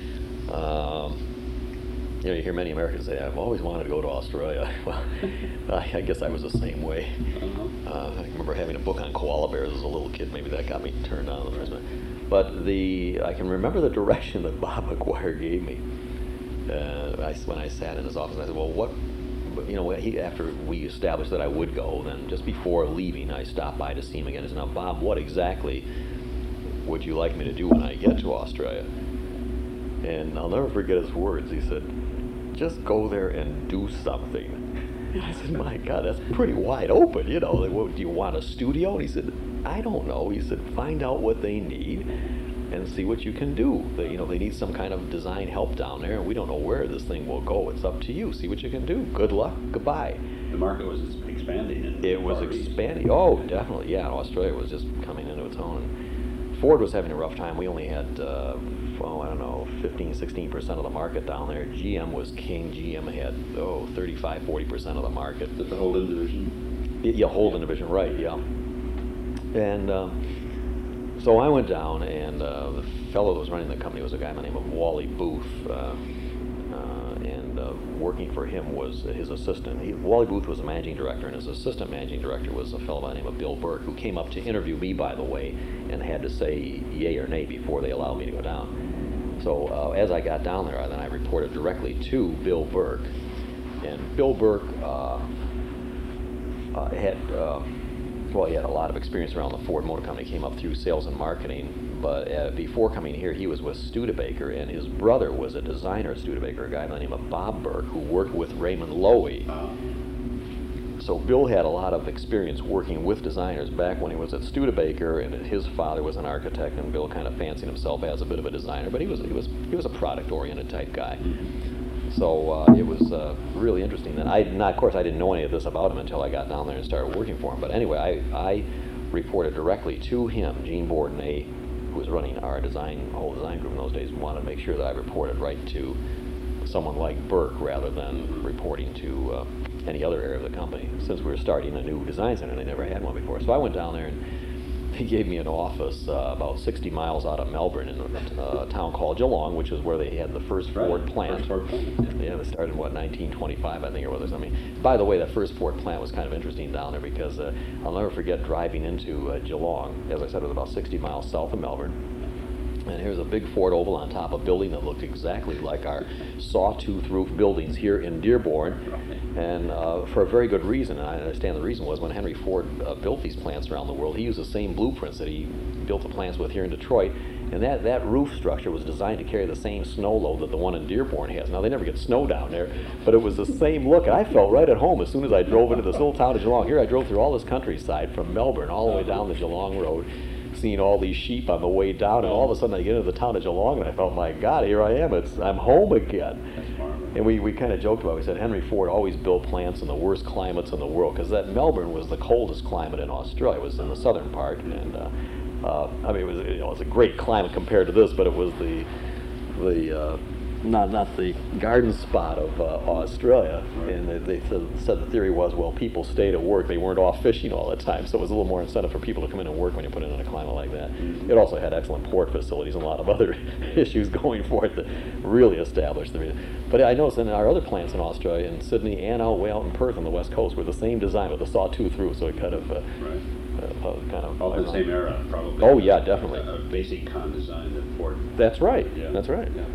You know, you hear many Americans say, I've always wanted to go to Australia. Well, I guess I was the same way. I remember having a book on koala bears as a little kid. Maybe that got me turned on the first one. But I can remember the direction that Bob McGuire gave me. When I sat in his office, I said, well, what, you know, after we established that I would go, then just before leaving, I stopped by to see him again. I said, now, Bob, what exactly would you like me to do when I get to Australia? And I'll never forget his words. He said, just go there and do something. And I said, my God, that's pretty wide open, you know. Do you want a studio? And he said, I don't know. He said, find out what they need and see what you can do. They need some kind of design help down there, and we don't know where this thing will go. It's up to you. See what you can do. Good luck. Goodbye. The market was expanding. It was expanding. Oh, definitely. Yeah, Australia was just coming into its own. Ford was having a rough time. We only had, 15, 16% of the market down there. GM was king. GM had, 35, 40% of the market. The Holden division? Yeah, Holden division, right, yeah. And so I went down, and the fellow that was running the company was a guy by the name of Wally Booth, and working for him was his assistant. Wally Booth was the managing director, and his assistant managing director was a fellow by the name of Bill Burke, who came up to interview me, by the way, and had to say yay or nay before they allowed me to go down. So as I got down there, then I reported directly to Bill Burke, and Bill Burke he had a lot of experience around the Ford Motor Company. He came up through sales and marketing, but before coming here, he was with Studebaker, and his brother was a designer at Studebaker, a guy by the name of Bob Burke, who worked with Raymond Loewy. So Bill had a lot of experience working with designers back when he was at Studebaker, and his father was an architect, and Bill kind of fancied himself as a bit of a designer, but he was a product-oriented type guy. So it was really interesting. And of course, I didn't know any of this about him until I got down there and started working for him. But anyway, I reported directly to him. Gene Bourdonnais, who was running our whole design group in those days, wanted to make sure that I reported right to someone like Burke rather than reporting to any other area of the company, since we were starting a new design center and they never had one before. So I went down there, and he gave me an office about 60 miles out of Melbourne in a town called Geelong, which is where they had the first Ford plant. First Ford plant. Yeah, they started in, 1925, I think, or was it? I mean, by the way, that first Ford plant was kind of interesting down there because I'll never forget driving into Geelong. As I said, it was about 60 miles south of Melbourne. And here's a big Ford Oval on top of a building that looked exactly like our sawtooth roof buildings here in Dearborn, and for a very good reason. And I understand the reason was when Henry Ford built these plants around the world, he used the same blueprints that he built the plants with here in Detroit, and that roof structure was designed to carry the same snow load that the one in Dearborn has. Now, they never get snow down there, but it was the same look, and I felt right at home as soon as I drove into this little town of Geelong. Here I drove through all this countryside from Melbourne all the way down the Geelong Road, seeing all these sheep on the way down, and all of a sudden I get into the town of Geelong, and I felt, my God, here I am. I'm home again. And we kind of joked about it. We said Henry Ford always built plants in the worst climates in the world, because that Melbourne was the coldest climate in Australia. It was in the southern part, and I mean, it was a great climate compared to this, but it was the not the garden spot of Australia. And they said the theory was, well, people stayed at work. They weren't off fishing all the time, so it was a little more incentive for people to come in and work when you put it in a climate like that. It also had excellent port facilities and a lot of other issues going for it that really established the. But I noticed in our other plants in Australia, in Sydney and way out in Perth on the west coast, were the same design with the sawtooth roof, so it kind of all the same era, probably. Oh yeah, definitely. A basic con design that Ford. That's right. Yeah. That's right. Yeah.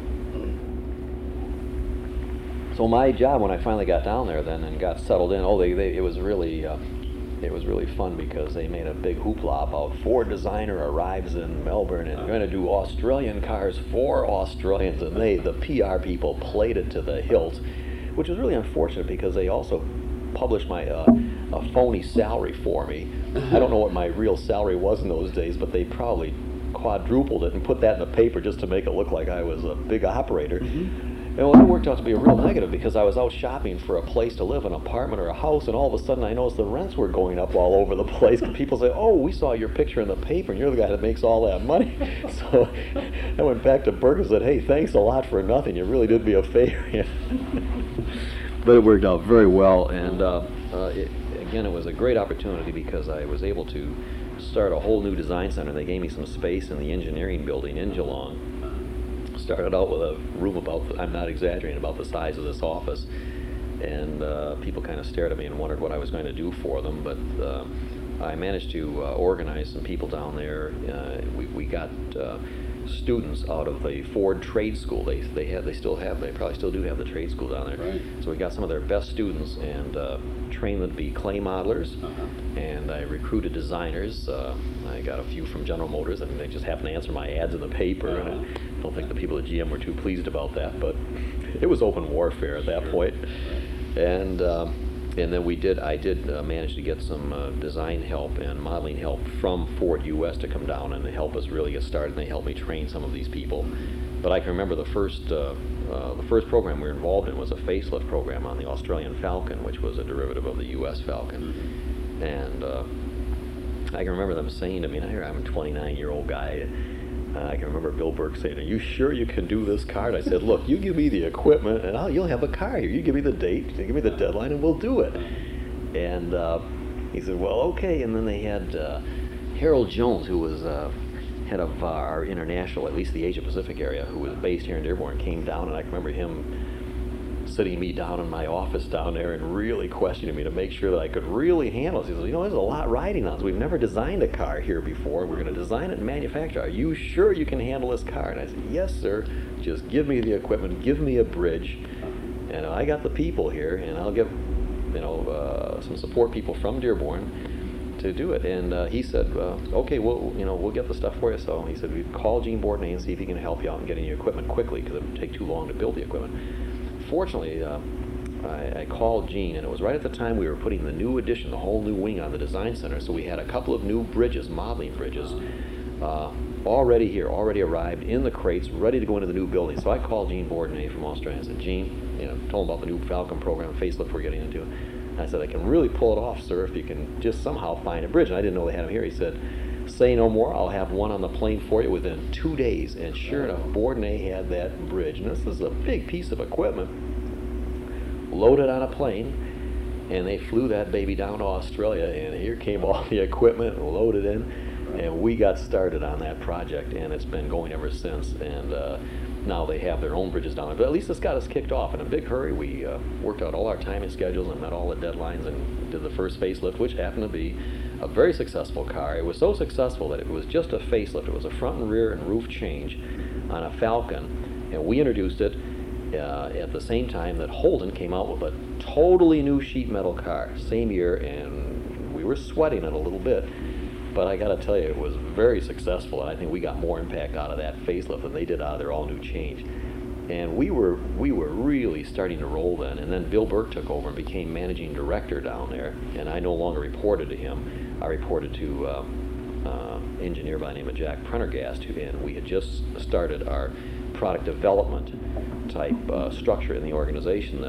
So my job when I finally got down there then and got settled in, it was really fun because they made a big hoopla about Ford designer arrives in Melbourne and going to do Australian cars for Australians, and the PR people played it to the hilt, which was really unfortunate because they also published my a phony salary for me. I don't know what my real salary was in those days, but they probably quadrupled it and put that in the paper just to make it look like I was a big operator. And well, it worked out to be a real negative because I was out shopping for a place to live, an apartment or a house, and all of a sudden I noticed the rents were going up all over the place. And people say, "Oh, we saw your picture in the paper, and you're the guy that makes all that money." So I went back to Burke and said, "Hey, thanks a lot for nothing. You really did me a favor." But it worked out very well, and again, it was a great opportunity because I was able to start a whole new design center. They gave me some space in the engineering building in Geelong. Started out with a room I'm not exaggerating, about the size of this office, and people kind of stared at me and wondered what I was going to do for them, but I managed to organize some people down there. We got students out of the Ford Trade School. They probably still do have the trade school down there. Right. So we got some of their best students and trained them to be clay modelers, and I recruited designers. I got a few from General Motors, and they just happened to answer my ads in the paper. And I don't think the people at GM were too pleased about that, but it was open warfare at that point. And then I did manage to get some design help and modeling help from Ford US to come down and help us really get started, and they helped me train some of these people. But I can remember the first program we were involved in was a facelift program on the Australian Falcon, which was a derivative of the US Falcon. And I can remember them saying to me, and I'm a 29-year-old guy, I can remember Bill Burke saying, "Are you sure you can do this car?" And I said, "Look, you give me the equipment and you'll have a car here. You give me the date, you give me the deadline, and we'll do it." And he said, "Well, okay." And then they had Harold Jones, who was head of our international, at least the Asia Pacific area, who was based here in Dearborn, came down, and I can remember him sitting me down in my office down there and really questioning me to make sure that I could really handle it. He says, "There's a lot riding on this. We've never designed a car here before. We're going to design it and manufacture. Are you sure you can handle this car?" And I said, "Yes, sir. Just give me the equipment, give me a bridge, and I got the people here, and I'll get some support people from Dearborn to do it." And he said, "Okay, we'll get the stuff for you." So he said, "We call Gene Bourdonnais and see if he can help you out in getting your equipment quickly, because it would take too long to build the equipment." Fortunately, I called Gene, and it was right at the time we were putting the new addition, the whole new wing on the design center. So we had a couple of new bridges, modeling bridges, already here, already arrived in the crates, ready to go into the new building. So I called Gene Bourdonnais from Australia and said, Gene, told him about the new Falcon program, facelift we're getting into. And I said, I can really pull it off, sir, if you can just somehow find a bridge. And I didn't know they had them here. He said, say no more, I'll have one on the plane for you within 2 days. And sure enough, Bourdonnais had that bridge. And this is a big piece of equipment loaded on a plane, and they flew that baby down to Australia, and here came all the equipment loaded in, and we got started on that project, and it's been going ever since. And now they have their own bridges down there, but at least it's got us kicked off in a big hurry. We worked out all our timing schedules and met all the deadlines and did the first facelift, which happened to be a very successful car. It was so successful that it was just a facelift. It was a front and rear and roof change on a Falcon, and we introduced it at the same time that Holden came out with a totally new sheet metal car, same year, and we were sweating it a little bit. But I got to tell you, it was very successful, and I think we got more impact out of that facelift than they did out of their all-new change. And we were really starting to roll then. And then Bill Burke took over and became managing director down there, and I no longer reported to him. I reported to engineer by the name of Jack Prendergast, and we had just started our product development type structure in the organization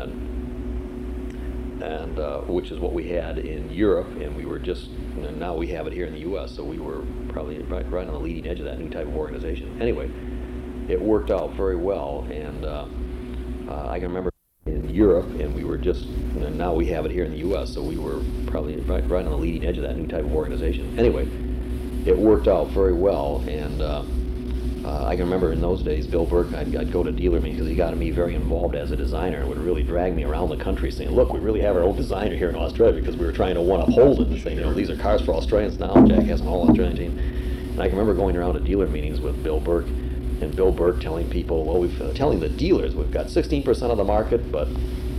then, and which is what we had in Europe, and we were just, and now we have it here in the U.S., so we were probably right on the leading edge of that new type of organization. Anyway, it worked out very well, and I can remember in Europe, and we were just, and now we have it here in the U.S., so we were probably right on the leading edge of that new type of organization. Anyway, it worked out very well, and I can remember in those days, Bill Burke, I'd go to dealer meetings because he got me very involved as a designer and would really drag me around the country saying, look, we really have our own designer here in Australia, because we were trying to one-up Holden and saying, these are cars for Australians now, Jack has an all-Australian team. And I can remember going around to dealer meetings with Bill Burke, and Bill Burke telling people, well, telling the dealers, we've got 16% of the market, but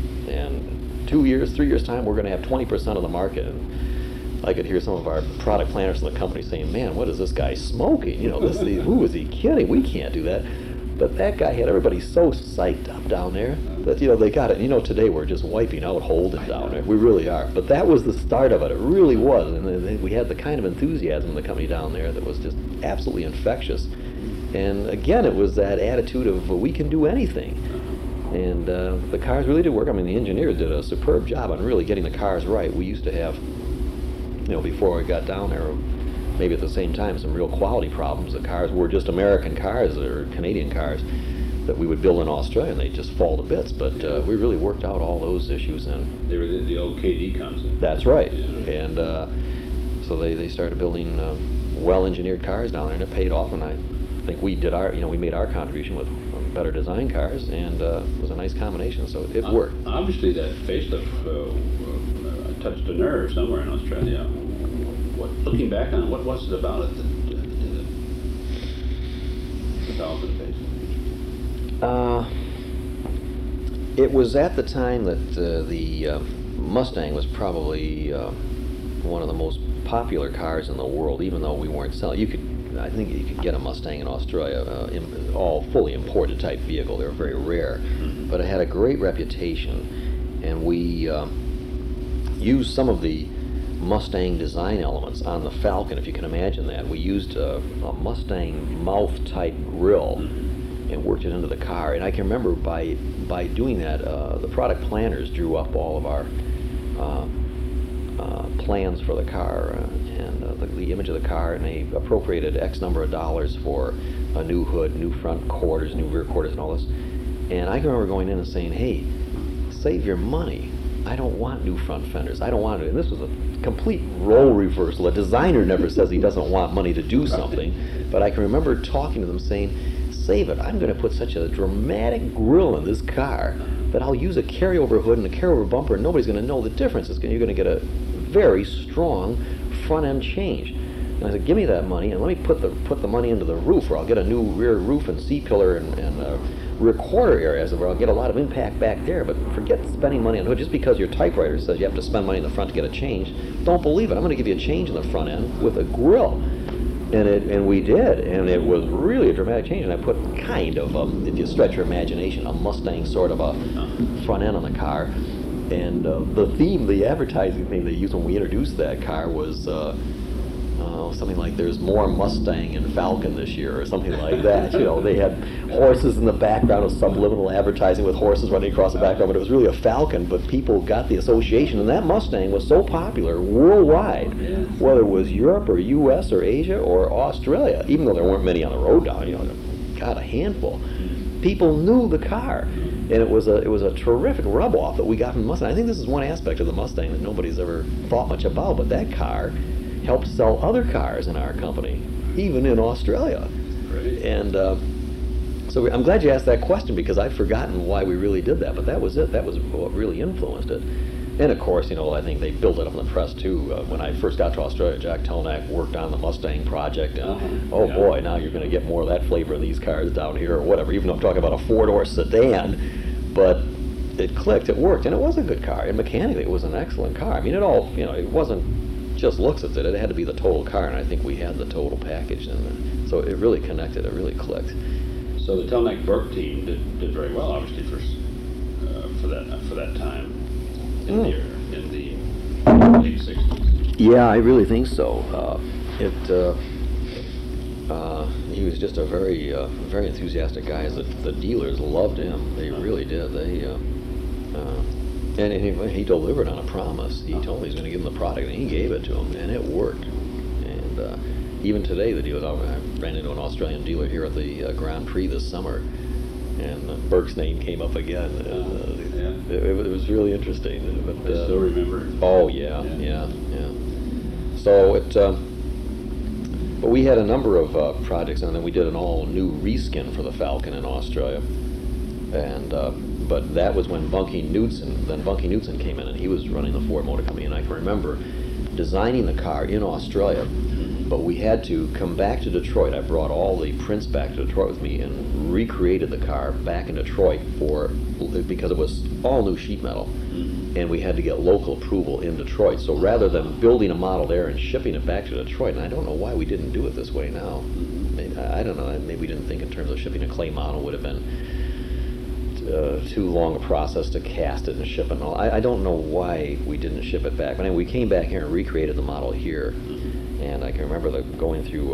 in 2 years, 3 years' time, we're going to have 20% of the market. And I could hear some of our product planners in the company saying, man, what is this guy smoking? Who is he kidding? We can't do that. But that guy had everybody so psyched up down there that, they got it. Today we're just wiping out Holden down there. We really are. But that was the start of it. It really was. And we had the kind of enthusiasm in the company down there that was just absolutely infectious. And again, it was that attitude of, we can do anything. And the cars really did work. I mean, the engineers did a superb job on really getting the cars right. We used to have, before I got down there, maybe at the same time, some real quality problems. The cars were just American cars or Canadian cars that we would build in Australia, and they just fall to bits. But we really worked out all those issues. And they were the old KD concept. That's right. Yeah. And so they started building well-engineered cars down there, and it paid off. And I think we did we made our contribution with better design cars, and it was a nice combination. So it worked. Obviously, that facelift touched a nerve somewhere in Australia. Looking back on it, what was it about it that developed the facelift? It was at the time that the Mustang was probably one of the most popular cars in the world, even though we weren't selling. I think you could get a Mustang in Australia, all fully imported type vehicle. They were very rare, but it had a great reputation, and we used some of the Mustang design elements on the Falcon, if you can imagine that. We used a Mustang mouth type grille and worked it into the car. And I can remember by doing that, the product planners drew up all of our plans for the car and the image of the car, and they appropriated X number of dollars for a new hood, new front quarters, new rear quarters, and all this. And I can remember going in and saying, hey, save your money. I don't want new front fenders. I don't want it. And this was a complete role reversal. A designer never says he doesn't want money to do something. But I can remember talking to them saying, save it. I'm going to put such a dramatic grille in this car that I'll use a carryover hood and a carryover bumper, and nobody's going to know the difference. You're going to get a very strong front end change. And I said, give me that money, and let me put the money into the roof, or I'll get a new rear roof and C-pillar and rear quarter areas where I'll get a lot of impact back there. But forget spending money on hood. Just because your typewriter says you have to spend money in the front to get a change, don't believe it. I'm going to give you a change in the front end with a grill. And we did, and it was really a dramatic change. And I put kind of, if you stretch your imagination, a Mustang sort of a front end on the car. And the theme, the advertising thing they used when we introduced that car was something like "There's more Mustang and Falcon this year" or something like that. You know, they had horses in the background of subliminal advertising with horses running across the background, but it was really a Falcon. But people got the association, and that Mustang was so popular worldwide, whether it was Europe or U.S. or Asia or Australia. Even though there weren't many on the road down, you know, God, a handful. People knew the car, and it was a terrific rub-off that we got from the Mustang. I think this is one aspect of the Mustang that nobody's ever thought much about, but that car helped sell other cars in our company, even in Australia. Right. And so I'm glad you asked that question, because I've forgotten why we really did that, but that was it. That was what really influenced it. And of course, you know, I think they built it up in the press too. When I first got to Australia, Jack Telnack worked on the Mustang project, and boy, now you're going to get more of that flavor of these cars down here, or whatever. Even though I'm talking about a four-door sedan, but it clicked, it worked, and it was a good car. And mechanically, it was an excellent car. I mean, it all, you know, it wasn't just looks at it. It had to be the total car, and I think we had the total package, and so it really connected. It really clicked. So the Telnack Burke team did very well, obviously, for that time in the late '60s. Yeah, I really think so. He was just a very enthusiastic guy. The dealers loved him. They really did. And he delivered on a promise. He told me he was going to give them the product, and he gave it to them, and it worked. And even today, the dealers, I ran into an Australian dealer here at the Grand Prix this summer, and Burke's name came up again. It was really interesting. But, I still remember. Oh yeah. So but we had a number of projects, and then we did an all-new reskin for the Falcon in Australia, and but that was when Bunky Knudsen came in, and he was running the Ford Motor Company, and I can remember designing the car in Australia, but we had to come back to Detroit. I brought all the prints back to Detroit with me and recreated the car back in Detroit because it was all new sheet metal, and we had to get local approval in Detroit. So rather than building a model there and shipping it back to Detroit, and I don't know why we didn't do it this way now. I don't know, maybe we didn't think in terms of shipping a clay model would have been too long a process to cast it and ship it and all. I don't know why we didn't ship it back. But anyway, we came back here and recreated the model here, and I can remember going through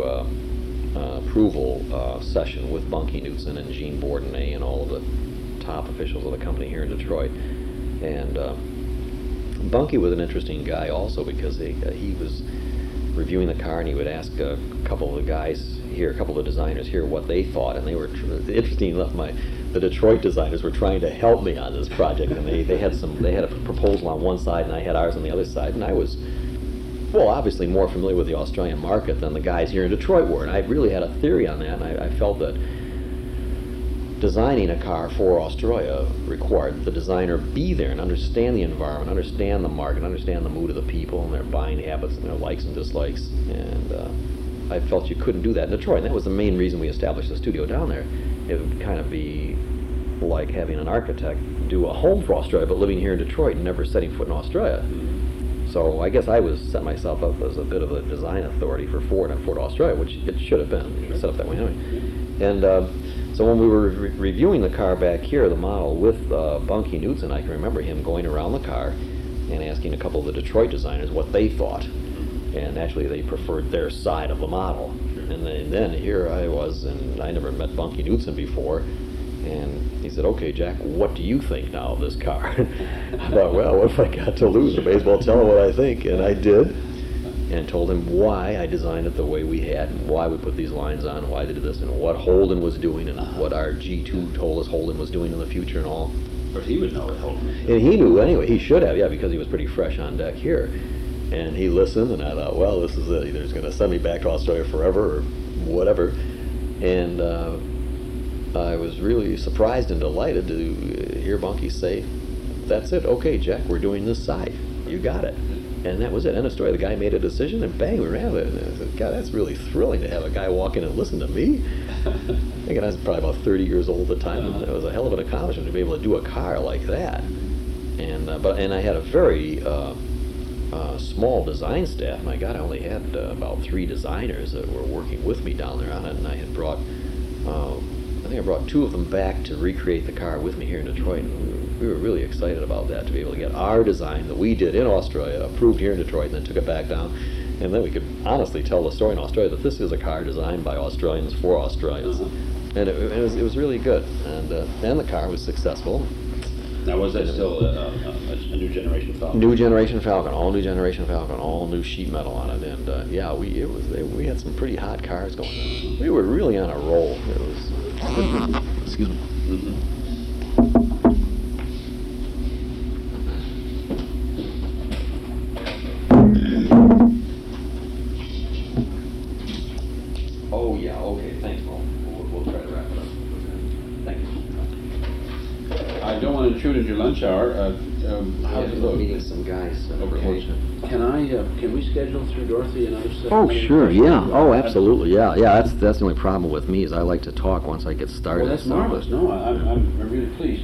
approval session with Bunky Knudsen and Gene Bourdonnais and all of the top officials of the company here in Detroit. And Bunky was an interesting guy also, because he was reviewing the car, and he would ask a couple of the guys here, a couple of designers here, what they thought, and they were interesting enough. The Detroit designers were trying to help me on this project, and they had a proposal on one side, and I had ours on the other side, and I was, well, obviously more familiar with the Australian market than the guys here in Detroit were, and I really had a theory on that, and I felt that designing a car for Australia required the designer be there and understand the environment, understand the market, understand the mood of the people and their buying habits and their likes and dislikes, and I felt you couldn't do that in Detroit, and that was the main reason we established the studio down there. It would kind of be like having an architect do a home for Australia, but living here in Detroit and never setting foot in Australia. So I guess I was set myself up as a bit of a design authority for Ford and Ford Australia, which it should have been set up that way anyway. And so when we were reviewing the car back here, the model with Bunky Knudsen, I can remember him going around the car and asking a couple of the Detroit designers what they thought. And naturally, they preferred their side of the model. And then here I was, and I never met Bunky Knudsen before, and he said, "Okay, Jack, what do you think now of this car?" I thought, well, what if I got to lose? I may as well tell him what I think, and I did, and told him why I designed it the way we had, and why we put these lines on, why they did this, and what Holden was doing, and what our G2 told us Holden was doing in the future and all. But he would know what Holden was. And he knew anyway. He should have, yeah, because he was pretty fresh on deck here. And he listened, and I thought, well, this is it. Either he's going to send me back to Australia forever or whatever. And I was really surprised and delighted to hear Bunky say, "That's it. Okay, Jack, we're doing this side. You got it." And that was it. End of story. The guy made a decision, and bang, we ran with it. And I said, God, that's really thrilling to have a guy walk in and listen to me. I think I was probably about 30 years old at the time, and it was a hell of an accomplishment to be able to do a car like that. And I had a very small design staff. My God, I only had about 3 designers that were working with me down there on it, and I had brought, I think I brought 2 of them back to recreate the car with me here in Detroit. And we were really excited about that, to be able to get our design that we did in Australia approved here in Detroit, and then took it back down. And then we could honestly tell the story in Australia that this is a car designed by Australians for Australians. And it was really good. And the car was successful. Now, was that still a new generation Falcon? New generation Falcon, all new generation Falcon, all new sheet metal on it. And yeah, we had some pretty hot cars going on. We were really on a roll. It was, excuse me. Oh, yeah, okay, thanks, Mo. We'll try to wrap it up. Thank you. I don't want to intrude into your lunch hour. How does it look? Meeting some guys. Okay. Can we schedule through Dorothy another set? Oh, sure, yeah. Oh, absolutely, yeah. Yeah, that's the only problem with me is I like to talk once I get started. Well, that's marvelous. No, I'm really pleased.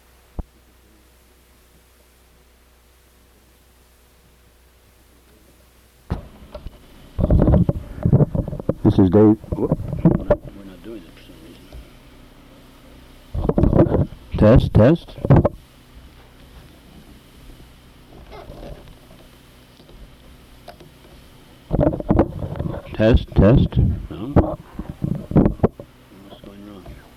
This is Dave. We're not doing it for some reason. Test. Test. No. What's going wrong here?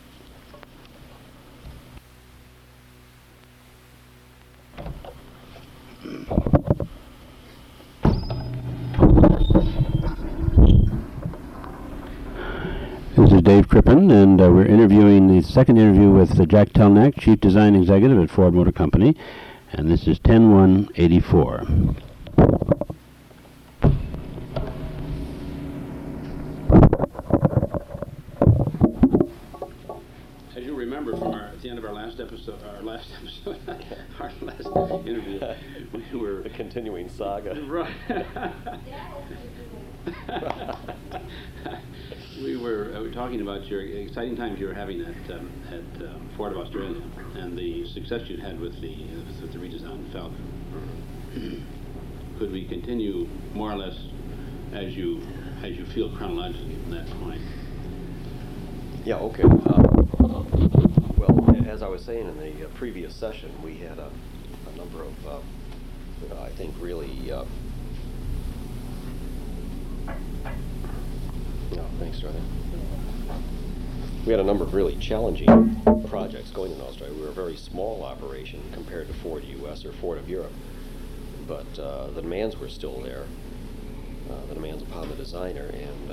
This is Dave Crippen, and we're interviewing the second interview with Jack Telnack, Chief Design Executive at Ford Motor Company, and this is 10-1-84. As you remember from at the end of our last interview, we were a continuing saga. Right. We were talking about your exciting times you were having at Ford of Australia and the success you'd had with the redesigned Falcon. Could we continue more or less as you feel chronologically from that point? Yeah, okay. Well, as I was saying in the previous session, we had a number of, I think, really... No, thanks, Dorothy. We had a number of really challenging projects going in Australia. We were a very small operation compared to Ford US or Ford of Europe, but the demands were still there, the demands upon the designer, and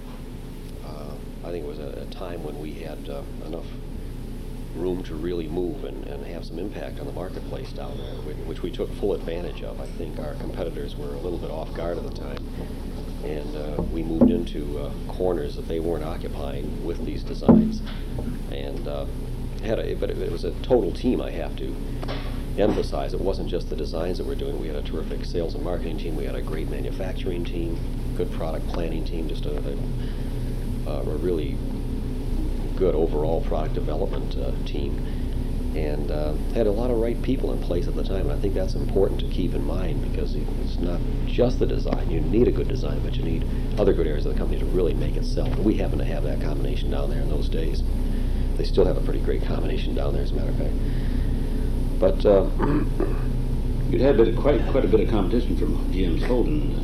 I think it was a time when we had enough room to really move and have some impact on the marketplace down there, which we took full advantage of. I think our competitors were a little bit off guard at the time, and we moved into corners that they weren't occupying with these designs, and but it was a total team. I have to emphasize, it wasn't just the designs that we're doing. We had a terrific sales and marketing team. We had a great manufacturing team, good product planning team, just a really good overall product development team, and had a lot of right people in place at the time. And I think that's important to keep in mind, because it's not just the design. You need a good design, but you need other good areas of the company to really make it sell. And we happen to have that combination down there in those days. They still have a pretty great combination down there, as a matter of fact. But you'd had quite a bit of competition from GM's Holden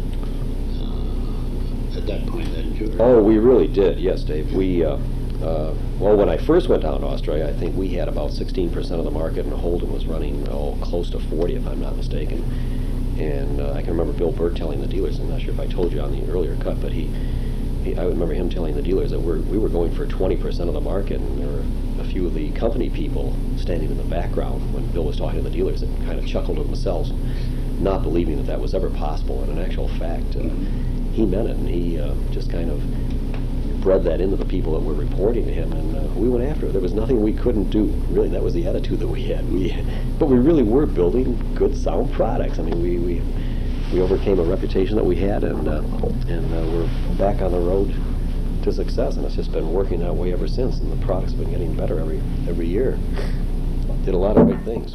at that point, hadn't you? Oh, we really did. Yes, Dave. We well, when I first went down to Australia, I think we had about 16% of the market, and Holden was running close to 40, if I'm not mistaken. And I can remember Bill Burt telling the dealers, I'm not sure if I told you on the earlier cut, but I remember him telling the dealers that we were going for 20% of the market, and there were a few of the company people standing in the background when Bill was talking to the dealers and kind of chuckled to themselves, not believing that was ever possible. And in actual fact, he meant it, and he just kind of bred that into the people that were reporting to him, and we went after it. There was nothing we couldn't do. Really, that was the attitude that we had. But we really were building good, sound products. I mean, we overcame a reputation that we had, and we're back on the road to success, and it's just been working that way ever since, and the products have been getting better every year. Did a lot of great things.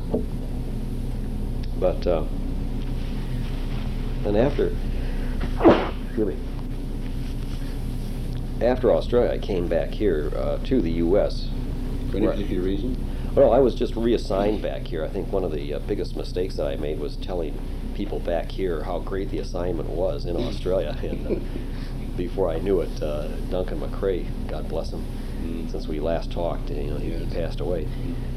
But and after Australia, I came back here to the U.S. For any particular reason? Well, I was just reassigned back here. I think one of the biggest mistakes that I made was telling people back here how great the assignment was in Australia. And before I knew it, Duncan McCrae, God bless him, since we last talked, you know, he passed away.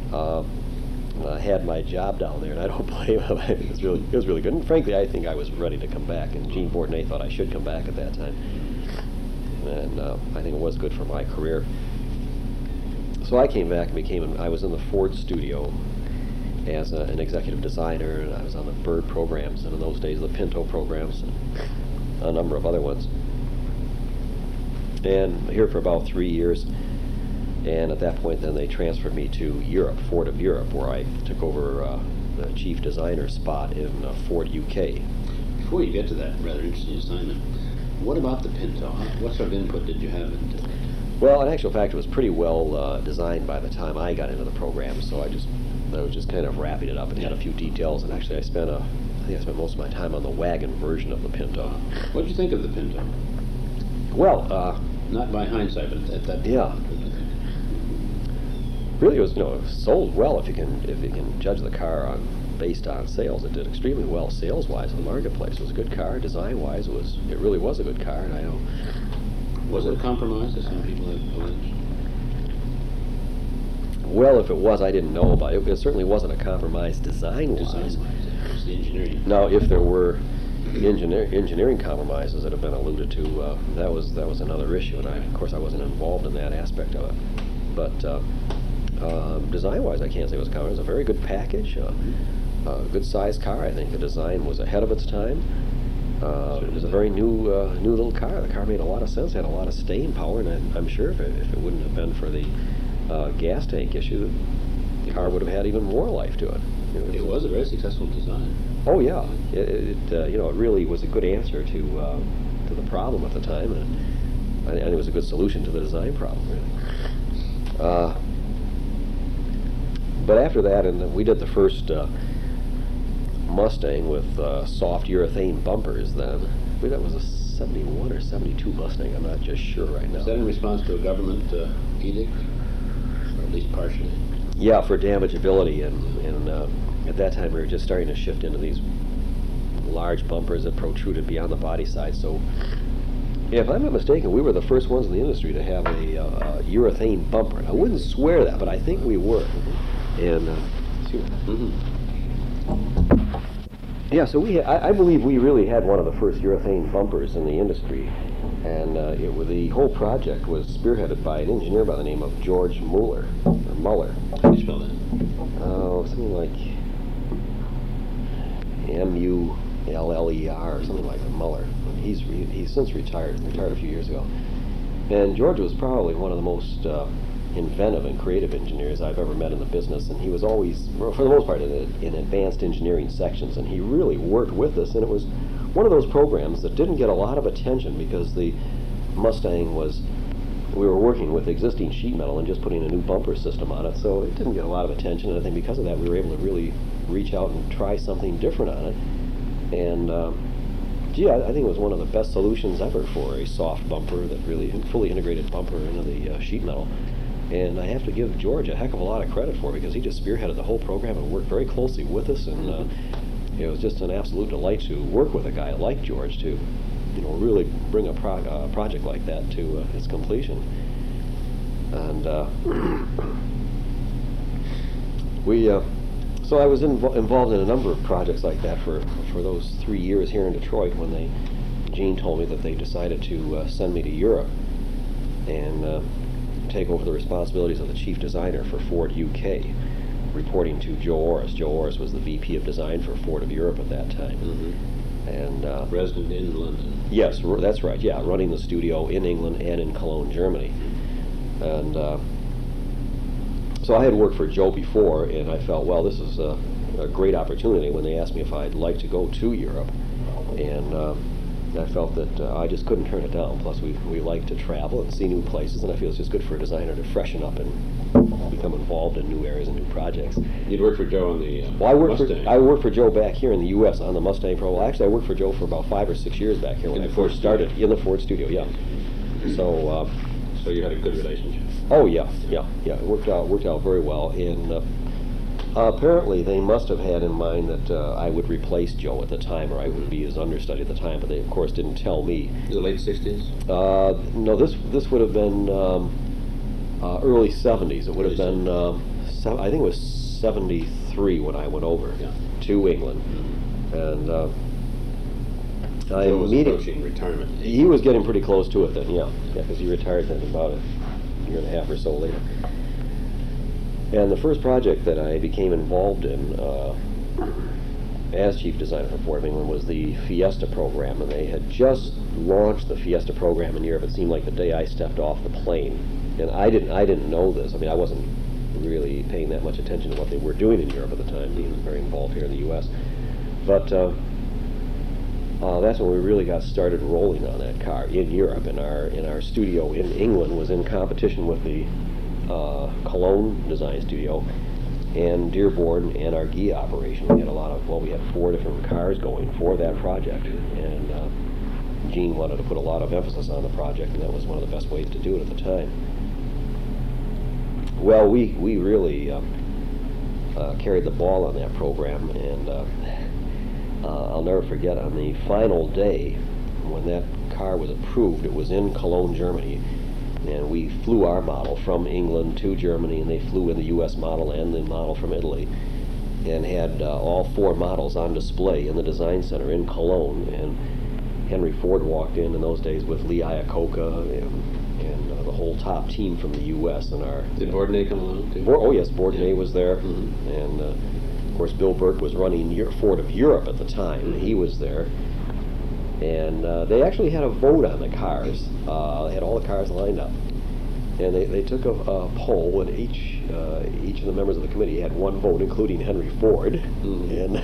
Had my job down there, and I don't blame him. It was really good. And frankly, I think I was ready to come back. And Gene Bordenay thought I should come back at that time. And I think it was good for my career. So I came back and I was in the Ford studio as an executive designer, and I was on the Bird programs, and in those days the Pinto programs, and a number of other ones. And here for about 3 years, and at that point then they transferred me to Europe, Ford of Europe, where I took over the chief designer spot in Ford UK. Before you get to that rather interesting assignment, what about the Pinto? What sort of input did you have into it? Well, in actual fact, it was pretty well designed by the time I got into the program, so I was just kind of wrapping it up and had a few details, and actually I spent most of my time on the wagon version of the Pinto. What did you think of the Pinto? Well, not by hindsight, but at that point. Yeah. Really, it was, you know, it was sold well if you can judge the car based on sales. It did extremely well sales-wise in the marketplace. It was a good car, design-wise. It really was a good car, and I know. Was it a compromise, as some people have alleged? Well, if it was, I didn't know about it. It certainly wasn't a compromise design-wise. Design-wise, it was the engineering. Now, if there were engineering compromises that have been alluded to, that was another issue, and of course I wasn't involved in that aspect of it. But design-wise, I can't say it was a compromise. It was a very good package, a good-sized car. I think the design was ahead of its time. It was a very new little car. The car made a lot of sense, had a lot of staying power, and I'm sure if it wouldn't have been for the gas tank issue, the car would have had even more life to it. It was a very successful design. Oh yeah, it really was a good answer to the problem at the time, and it was a good solution to the design problem, really. But after that, and we did the first Mustang with soft urethane bumpers then. I believe that was a 71 or 72 Mustang, I'm not just sure right now. Is that in response to a government edict, or at least partially? Yeah, for damageability, and at that time we were just starting to shift into these large bumpers that protruded beyond the body side. So, yeah, if I'm not mistaken, we were the first ones in the industry to have a urethane bumper. I wouldn't swear that, but I think we were. And yeah, so I believe we really had one of the first urethane bumpers in the industry, and the whole project was spearheaded by an engineer by the name of George Muller. How do you spell that? Oh, something like M-U-L-L-E-R or something like that, Muller. He's since retired a few years ago. And George was probably one of the most inventive and creative engineers I've ever met in the business, and he was always, for the most part, in advanced engineering sections, and he really worked with us, and it was one of those programs that didn't get a lot of attention because the Mustang we were working with existing sheet metal and just putting a new bumper system on it, so it didn't get a lot of attention, and I think because of that we were able to really reach out and try something different on it. And I think it was one of the best solutions ever for a soft bumper that really fully integrated bumper into the sheet metal. And I have to give George a heck of a lot of credit for it because he just spearheaded the whole program and worked very closely with us, and it was just an absolute delight to work with a guy like George to really bring a project like that to its completion. And so I was involved in a number of projects like that for those 3 years here in Detroit when Gene told me that they decided to send me to Europe and take over the responsibilities of the chief designer for Ford UK, reporting to Joe Orris. Joe Orris was the VP of design for Ford of Europe at that time. And resident in London. Yes, that's right. Yeah, running the studio in England and in Cologne, Germany. And so I had worked for Joe before, and I felt, well, this is a great opportunity when they asked me if I'd like to go to Europe. And I felt that I just couldn't turn it down. Plus, we like to travel and see new places, and I feel it's just good for a designer to freshen up and become involved in new areas and new projects. You'd worked for Joe on the Mustang. I worked for Joe back here in the U.S. on the Mustang Pro. Well, actually, I worked for Joe for about 5 or 6 years back here when I first started in the Ford studio. Yeah. So So you had a good relationship. Oh yeah. It worked out very well. And apparently they must have had in mind that I would replace Joe at the time, or I would be his understudy at the time. But they, of course, didn't tell me. The late 60s? No, this would have been early 70s. It would have been, I think it was 73 when I went over to England. And Joe was approaching retirement. He was getting pretty close to it then, because he retired then about a year and a half or so later. And the first project that I became involved in as chief designer for Ford of England was the Fiesta program, and they had just launched the Fiesta program in Europe. It seemed like the day I stepped off the plane, and I didn't know this. I mean, I wasn't really paying that much attention to what they were doing in Europe at the time, being very involved here in the U.S. But that's when we really got started rolling on that car in Europe. And our studio in England was in competition with the Cologne design studio and Dearborn and our GIA operation. We had we had 4 different cars going for that project, and Gene wanted to put a lot of emphasis on the project, and that was one of the best ways to do it at the time. Well, we really carried the ball on that program, and I'll never forget, on the final day when that car was approved, it was in Cologne, Germany, and we flew our model from England to Germany, and they flew in the U.S. model and the model from Italy, and had all 4 models on display in the design center in Cologne. And Henry Ford walked in those days with Lee Iacocca and the whole top team from the U.S. and our... Did Bourdonnais come along too? Oh yes, Bourdonnais was there, and of course Bill Burke was running Ford of Europe at the time. He was there. And they actually had a vote on the cars. They had all the cars lined up, and they took a poll, and each of the members of the committee had 1 vote, including Henry Ford. And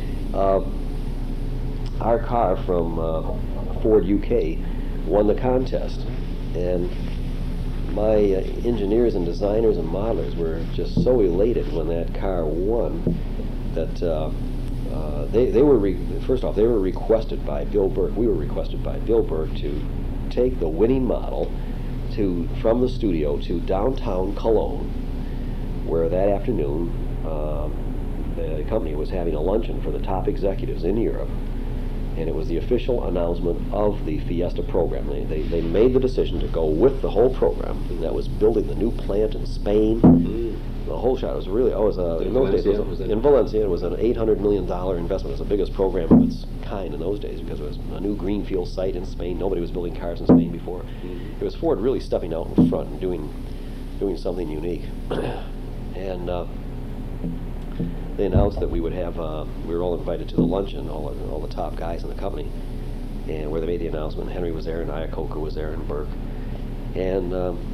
our car from Ford UK won the contest, and my engineers and designers and modelers were just so elated when that car won that. They were first off, they were requested by Bill Burke. We were requested by Bill Burke to take the winning model from the studio to downtown Cologne, where that afternoon the company was having a luncheon for the top executives in Europe, and it was the official announcement of the Fiesta program. They made the decision to go with the whole program, and that was building the new plant in Spain. The whole shot was really, in those days, in Valencia, it was an $800 million investment. It was the biggest program of its kind in those days, because it was a new greenfield site in Spain. Nobody was building cars in Spain before. It was Ford really stepping out in front and doing something unique. And they announced that we would have, we were all invited to the luncheon, all the top guys in the company, and where they made the announcement. Henry was there, and Iacocca was there, and Burke. And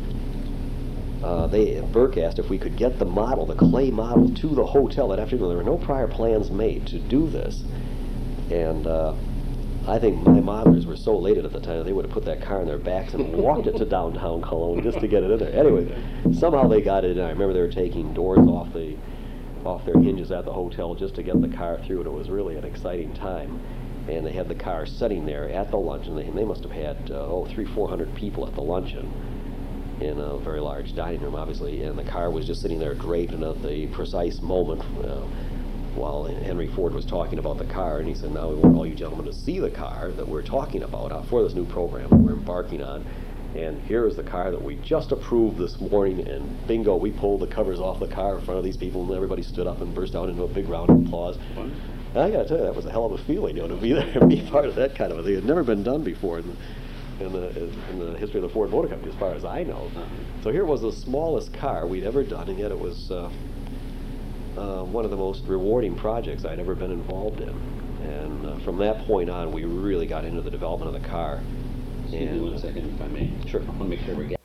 Burke asked if we could get the model, the clay model, to the hotel that afternoon. There were no prior plans made to do this. And I think my modelers were so elated at the time that they would have put that car on their backs and walked it to downtown Cologne just to get it in there. Anyway, somehow they got it in. I remember they were taking doors off their hinges at the hotel just to get the car through, and it was really an exciting time. And they had the car sitting there at the luncheon. They must have had 300-400 people at the luncheon, in a very large dining room, obviously, and the car was just sitting there draped, and at the precise moment while Henry Ford was talking about the car, and he said, now we want all you gentlemen to see the car that we're talking about for this new program that we're embarking on, and here is the car that we just approved this morning, and bingo, we pulled the covers off the car in front of these people, and everybody stood up and burst out into a big round of applause. And I gotta tell you, that was a hell of a feeling, to be there and be part of that kind of a thing. It had never been done before in the history of the Ford Motor Company, as far as I know. So here was the smallest car we'd ever done, and yet it was one of the most rewarding projects I'd ever been involved in. And from that point on, we really got into the development of the car. Excuse me 1 second, if I may. Sure. I want to make sure we're getting...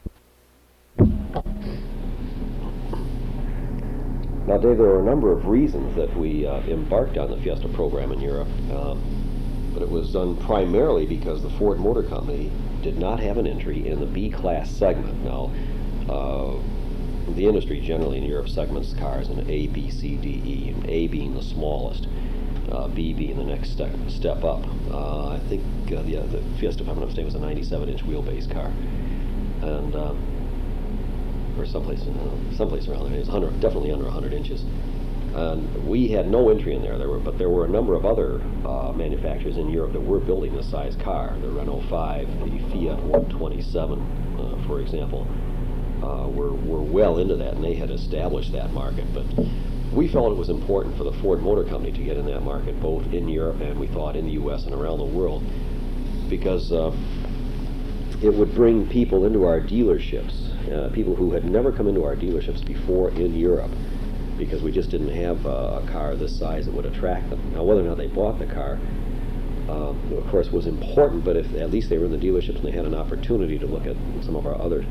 Now, Dave, there were a number of reasons that we embarked on the Fiesta program in Europe. But it was done primarily because the Ford Motor Company did not have an entry in the B-class segment. Now, the industry generally in Europe segments cars in A, B, C, D, E, and A being the smallest, B being the next step up. I think the Fiesta, if I'm not mistaken, was a 97-inch wheelbase car. and or someplace around there. It's definitely under 100 inches. And we had no entry in there. But there were a number of other manufacturers in Europe that were building this size car. The Renault 5, the Fiat 127, for example, were well into that, and they had established that market. But we felt it was important for the Ford Motor Company to get in that market, both in Europe and we thought in the U.S. and around the world, because it would bring people into our dealerships, people who had never come into our dealerships before in Europe, because we just didn't have a car this size that would attract them. Now, whether or not they bought the car, of course, was important, but if at least they were in the dealerships and they had an opportunity to look at some of our other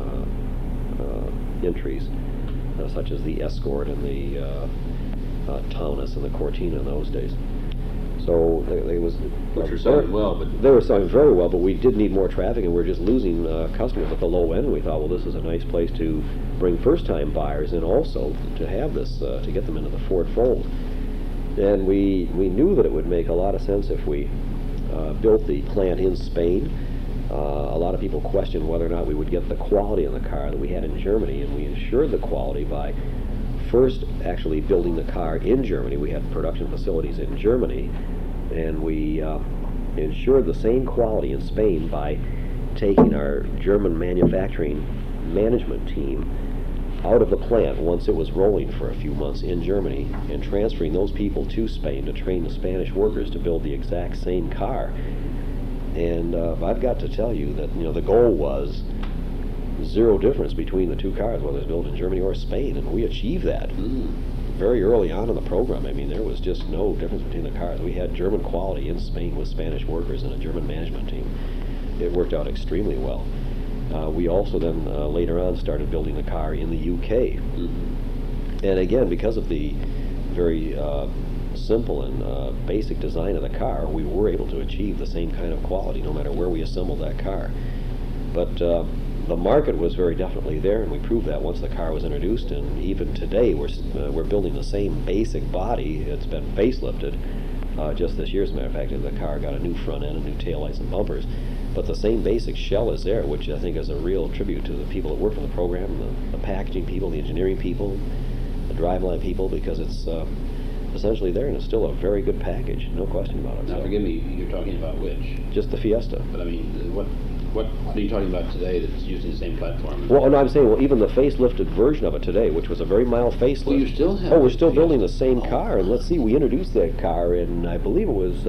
entries, such as the Escort and the Taunus and the Cortina in those days. So they was. Which were selling well, but they were selling very well, but we did need more traffic, and we were just losing customers at the low end. And we thought, well, this is a nice place to bring first-time buyers in, also to have this to get them into the Ford fold. And we knew that it would make a lot of sense if we built the plant in Spain. A lot of people questioned whether or not we would get the quality in the car that we had in Germany, and we ensured the quality by first actually building the car in Germany. We had production facilities in Germany, and we ensured the same quality in Spain by taking our German manufacturing management team out of the plant once it was rolling for a few months in Germany, and transferring those people to Spain to train the Spanish workers to build the exact same car. And I've got to tell you that the goal was zero difference between the two cars, whether it's built in Germany or Spain, and we achieved that very early on in the program. I mean, there was just no difference between the cars. We had German quality in Spain with Spanish workers and a German management team. It worked out extremely well. We also then later on started building the car in the UK. And again, because of the very simple and basic design of the car, we were able to achieve the same kind of quality no matter where we assembled that car. But the market was very definitely there, and we proved that once the car was introduced. And even today, we're building the same basic body. It's been facelifted just this year, as a matter of fact. The car got a new front end, and new taillights and bumpers. But the same basic shell is there, which I think is a real tribute to the people that work in the program, the packaging people, the engineering people, the driveline people, because it's essentially there, and it's still a very good package, no question about it. Now, forgive me, you're talking about which? Just the Fiesta. But I mean, what are you talking about today that's using the same platform? Well, no, I'm saying, even the facelifted version of it today, which was a very mild facelift. Well, you still have. Oh, we're still building the same car, and let's see, we introduced that car in, I believe it was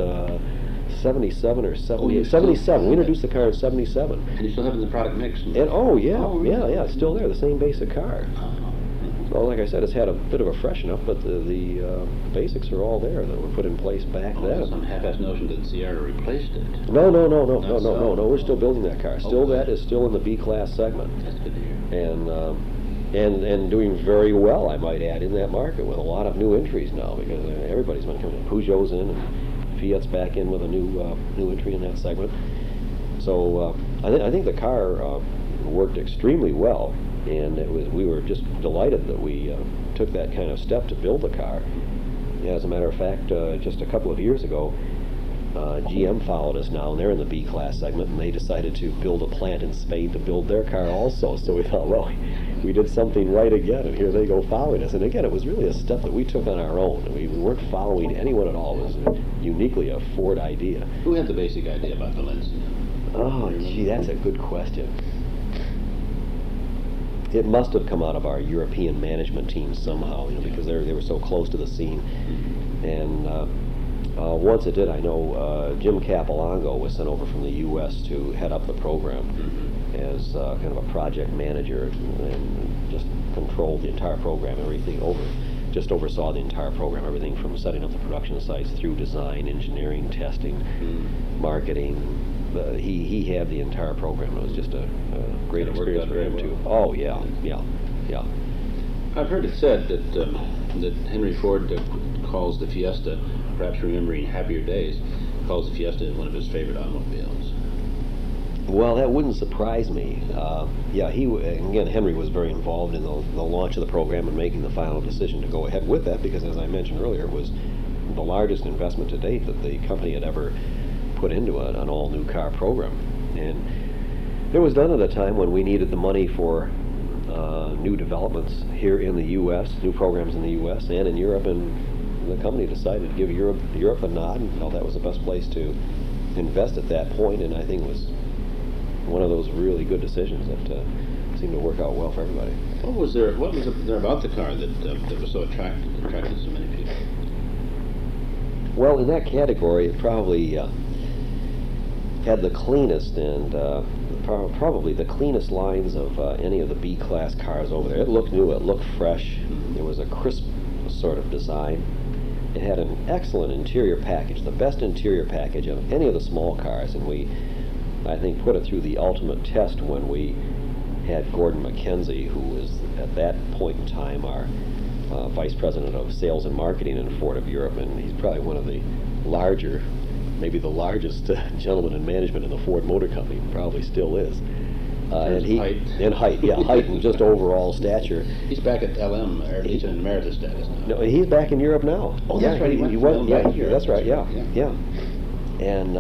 77 or 78. 77. We introduced the car in 77. And you still have it in the product mix? And yeah, it's still there, the same basic car. Well, like I said, it's had a bit of a freshen up, but the basics are all there that were put in place back then. Some half-assed notion that Sierra replaced it. No. We're still building that car. Still, that is still in the B-class segment. That's good to hear. And doing very well, I might add, in that market with a lot of new entries now, because everybody's been coming in. Peugeot's in, and Fiat's back in with a new entry in that segment. So I think the car worked extremely well. And we were just delighted that we took that kind of step to build the car. As a matter of fact, just a couple of years ago, GM followed us now, and they're in the B-class segment, and they decided to build a plant in Spain to build their car also. So we thought, well, we did something right again, and here they go following us. And again, it was really a step that we took on our own. We weren't following anyone at all. It was uniquely a Ford idea. Who had the basic idea about the lens? Oh, gee, that's a good question. It must have come out of our European management team somehow, because they were so close to the scene. And once it did, I know Jim Capilongo was sent over from the U.S. to head up the program as kind of a project manager, and just controlled the entire program, just oversaw the entire program, everything from setting up the production sites through design, engineering, testing, marketing. He had the entire program. It was just a great experience for him too. Oh yeah. I've heard it said that Henry Ford calls the Fiesta, perhaps remembering happier days, calls the Fiesta one of his favorite automobiles. Well, that wouldn't surprise me. Henry was very involved in the launch of the program and making the final decision to go ahead with that, because, as I mentioned earlier, it was the largest investment to date that the company had ever put into an all-new car program. And It was done at a time when we needed the money for new developments here in the U.S., new programs in the U.S. and in Europe, and the company decided to give Europe a nod and felt that was the best place to invest at that point, and I think it was one of those really good decisions that seemed to work out well for everybody. What was there about the car that was so attracted so many people? Well, in that category, it probably had the cleanest and probably the cleanest lines of any of the B-class cars over there. It looked new, it looked fresh. It was a crisp sort of design. It had an excellent interior package, the best interior package of any of the small cars, and we, I think, put it through the ultimate test when we had Gordon McKenzie, who was at that point in time our Vice President of Sales and Marketing in Ford of Europe, and he's probably one of the larger, maybe the largest gentleman in management in the Ford Motor Company, probably still is. And height. And height, yeah, height and just overall stature. He's back at LM, or he's in emeritus status now. No, he's back in Europe now. Oh, that's right. He was. back Yeah, here. that's right. Yeah. And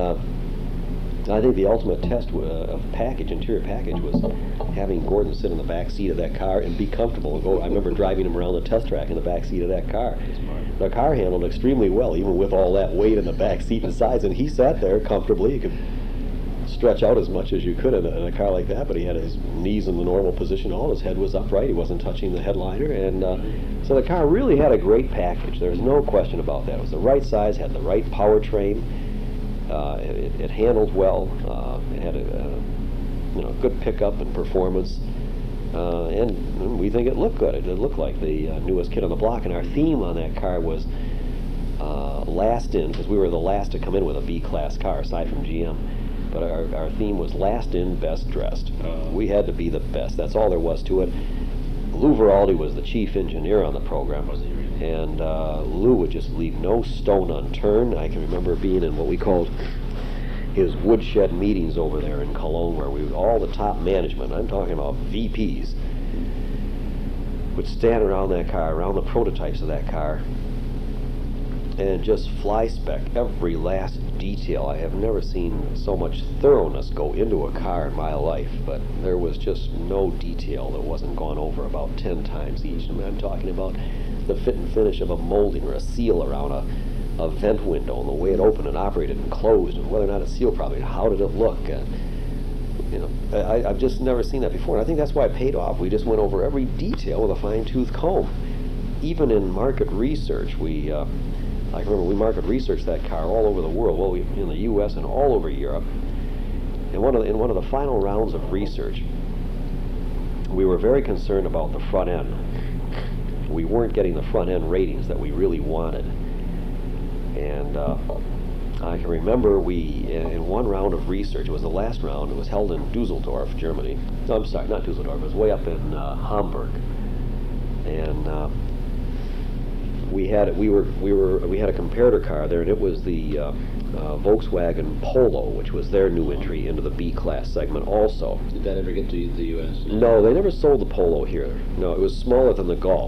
I think the ultimate test of interior package, was having Gordon sit in the back seat of that car and be comfortable. I remember driving him around the test track in the back seat of that car. The car handled extremely well, even with all that weight in the back seat and sides, and he sat there comfortably. He could stretch out as much as you could in a car like that, but he had his knees in the normal position. All his head was upright. He wasn't touching the headliner, and so the car really had a great package. There's no question about that. It was the right size, had the right powertrain. It handled well. It had a good pickup and performance, and we think it looked good. It looked like the newest kid on the block. And our theme on that car was last in, because we were the last to come in with a B-class car aside from GM. But our theme was last in, best dressed. We had to be the best. That's all there was to it. Lou Veraldi was the chief engineer on the program. And Lou would just leave no stone unturned. I can remember being in what we called his woodshed meetings over there in Cologne, where all the top management, I'm talking about VPs, would stand around that car, around the prototypes of that car, and just fly spec every last detail. I have never seen so much thoroughness go into a car in my life, but there was just no detail that wasn't gone over about 10 times each. I mean, I'm talking about the fit and finish of a molding or a seal around a vent window, and the way it opened and operated and closed, and whether or not it sealed properly, and how did it look. I've just never seen that before, and I think that's why it paid off. We just went over every detail with a fine-tooth comb. Even in market research, I can remember we market researched that car all over the world, well, in the U.S. and all over Europe. In one of the final rounds of research, we were very concerned about the front end. We weren't getting the front end ratings that we really wanted. And I can remember in one round of research, it was the last round, it was held in Dusseldorf, Germany. No, I'm sorry, not Dusseldorf, it was way up in Hamburg. And we had a comparator car there, and it was the Volkswagen Polo, which was their new entry into the B-class segment also. Did that ever get to the U.S.? No, they never sold the Polo here. No, it was smaller than the Golf.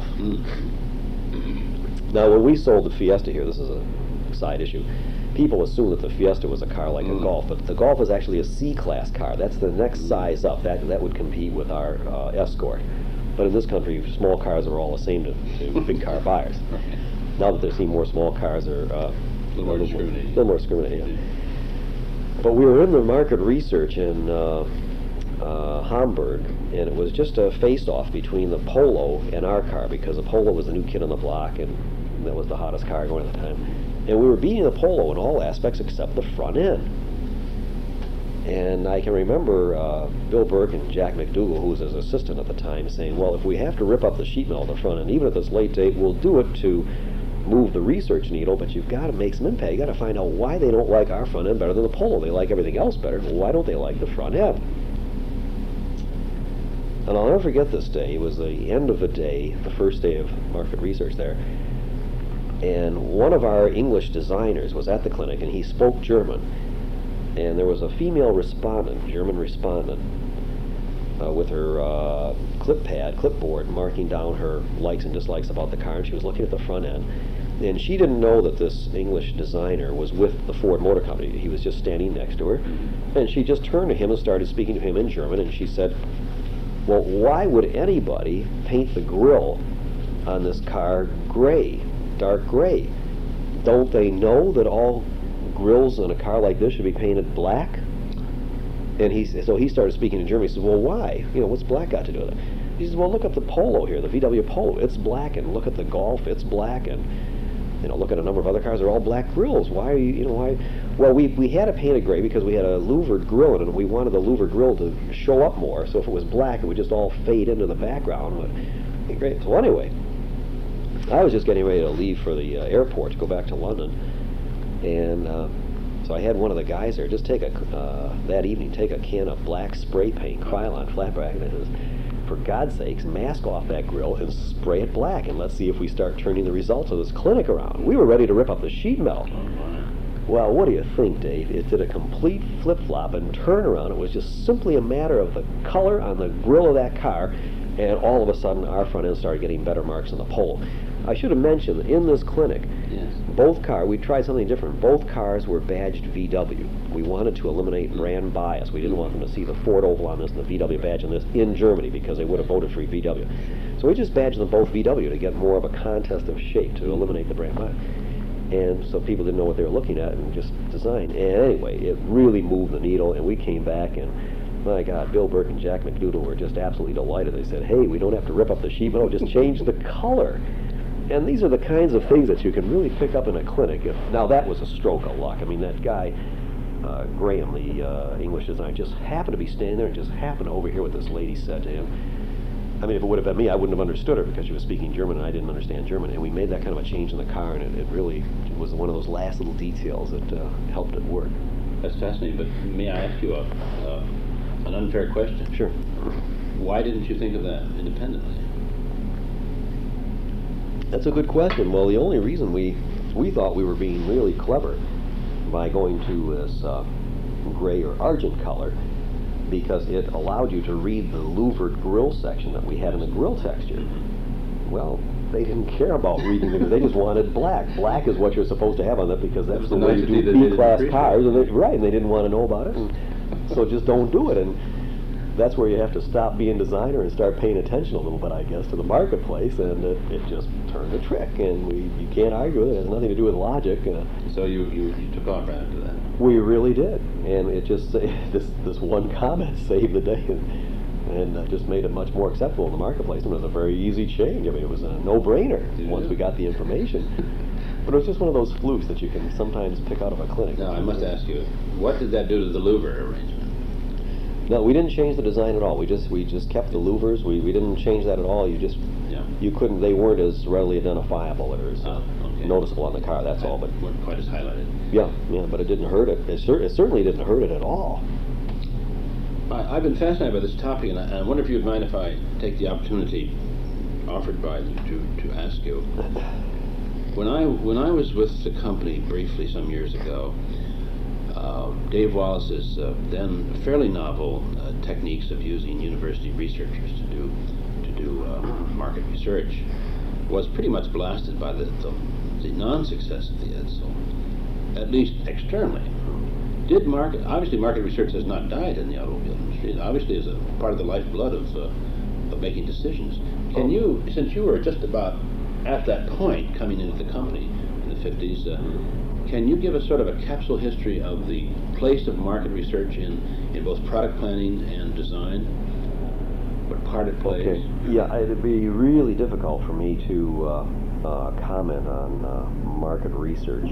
Now, when we sold the Fiesta here, this is a side issue, people assume that the Fiesta was a car like a Golf, but the Golf is actually a C-class car. That's the next size up. That would compete with our Escort. But in this country, small cars are all the same to big car buyers. Now that they see more small cars are a little more discriminating. But we were in the market research in Hamburg, and it was just a face-off between the Polo and our car, because the Polo was the new kid on the block, and that was the hottest car going at the time. And we were beating the Polo in all aspects except the front end. And I can remember Bill Burke and Jack McDougall, who was his assistant at the time, saying, well, if we have to rip up the sheet metal at the front end, even at this late date, we'll do it to move the research needle, but you've got to make some impact. You've got to find out why they don't like our front end better than the Polo. They like everything else better. Well, why don't they like the front end? And I'll never forget this day. It was the end of the day, the first day of market research there. And one of our English designers was at the clinic, and he spoke German. And there was a female respondent, German respondent, with her clipboard, marking down her likes and dislikes about the car, and she was looking at the front end. And she didn't know that this English designer was with the Ford Motor Company. He was just standing next to her. And she just turned to him and started speaking to him in German, and she said, well, why would anybody paint the grille on this car gray, dark gray? Don't they know that all grills on a car like this should be painted black? And so he started speaking in German. He said, well, why? You know, what's black got to do with it? He says, well, look at the Polo here, the VW Polo. It's black, and look at the Golf. It's black, and you know, look at a number of other cars. They're all black grills. Why are you know, why? Well, we had it painted gray because we had a louvered grill in it, and we wanted the louvered grill to show up more. So if it was black, it would just all fade into the background. But be great. So anyway, I was just getting ready to leave for the airport to go back to London, and so I had one of the guys there just that evening take a can of black spray paint, Krylon flat black, and it says, for God's sakes, mask off that grill and spray it black, and let's see if we start turning the results of this clinic around. We were ready to rip up the sheet metal. Well, what do you think, Dave? It did a complete flip-flop and turnaround. It was just simply a matter of the color on the grill of that car, and all of a sudden our front end started getting better marks on the Polo. I should have mentioned that in this clinic, we tried something different. Both cars were badged VW. We wanted to eliminate brand bias. We didn't want them to see the Ford oval on this and the VW badge on this in Germany because they would have voted for VW. So we just badged them both VW to get more of a contest of shape, to eliminate the brand bias. And so people didn't know what they were looking at and just designed. And anyway, it really moved the needle, and we came back, and my God, Bill Burke and Jack McDoodle were just absolutely delighted. They said, hey, we don't have to rip up the sheet metal, just change the color. And these are the kinds of things that you can really pick up in a clinic. Now, that was a stroke of luck. I mean, that guy, Graham, the English designer, just happened to be standing there and just happened to overhear what this lady said to him. I mean, if it would have been me, I wouldn't have understood her because she was speaking German and I didn't understand German. And we made that kind of a change in the car, and it really was one of those last little details that helped it work. That's fascinating, but may I ask you an unfair question? Sure. Why didn't you think of that independently? That's a good question. Well, the only reason we thought we were being really clever by going to this gray or argent color, because it allowed you to read the louvered grill section that we had in the grill texture. Well, they didn't care about reading it. They just wanted black. Black is what you're supposed to have on it because that's the way you do B-class cars. And they didn't want to know about it. And so just don't do it. And that's where you have to stop being designer and start paying attention a little bit, I guess, to the marketplace. And it just turned a trick. And you can't argue with it. It has nothing to do with logic. So you took off right after that. We really did. And it just, this one comment saved the day. And just made it much more acceptable in the marketplace. And it was a very easy change. I mean, it was a no-brainer once we got the information. But it was just one of those flukes that you can sometimes pick out of a clinic. Now, I must ask you, what did that do to the louver arrangement? No, we didn't change the design at all. We just kept the louvers. We didn't change that at all. You couldn't. They weren't as readily identifiable or as noticeable on the car. That's all. But weren't quite as highlighted. Yeah. But it didn't hurt it. It certainly didn't hurt it at all. I've been fascinated by this topic, and I wonder if you'd mind if I take the opportunity offered by you to ask you. When I was with the company briefly some years ago, Dave Wallace's then fairly novel techniques of using university researchers to do market research was pretty much blasted by the non-success of the Edsel, at least externally. Obviously market research has not died in the automobile industry. It obviously is a part of the lifeblood of making decisions. Can you, since you were just about at that point coming into the company in the 50s, can you give us sort of a capsule history of the place of market research in both product planning and design? What part it plays? Okay. Yeah, it'd be really difficult for me to comment on market research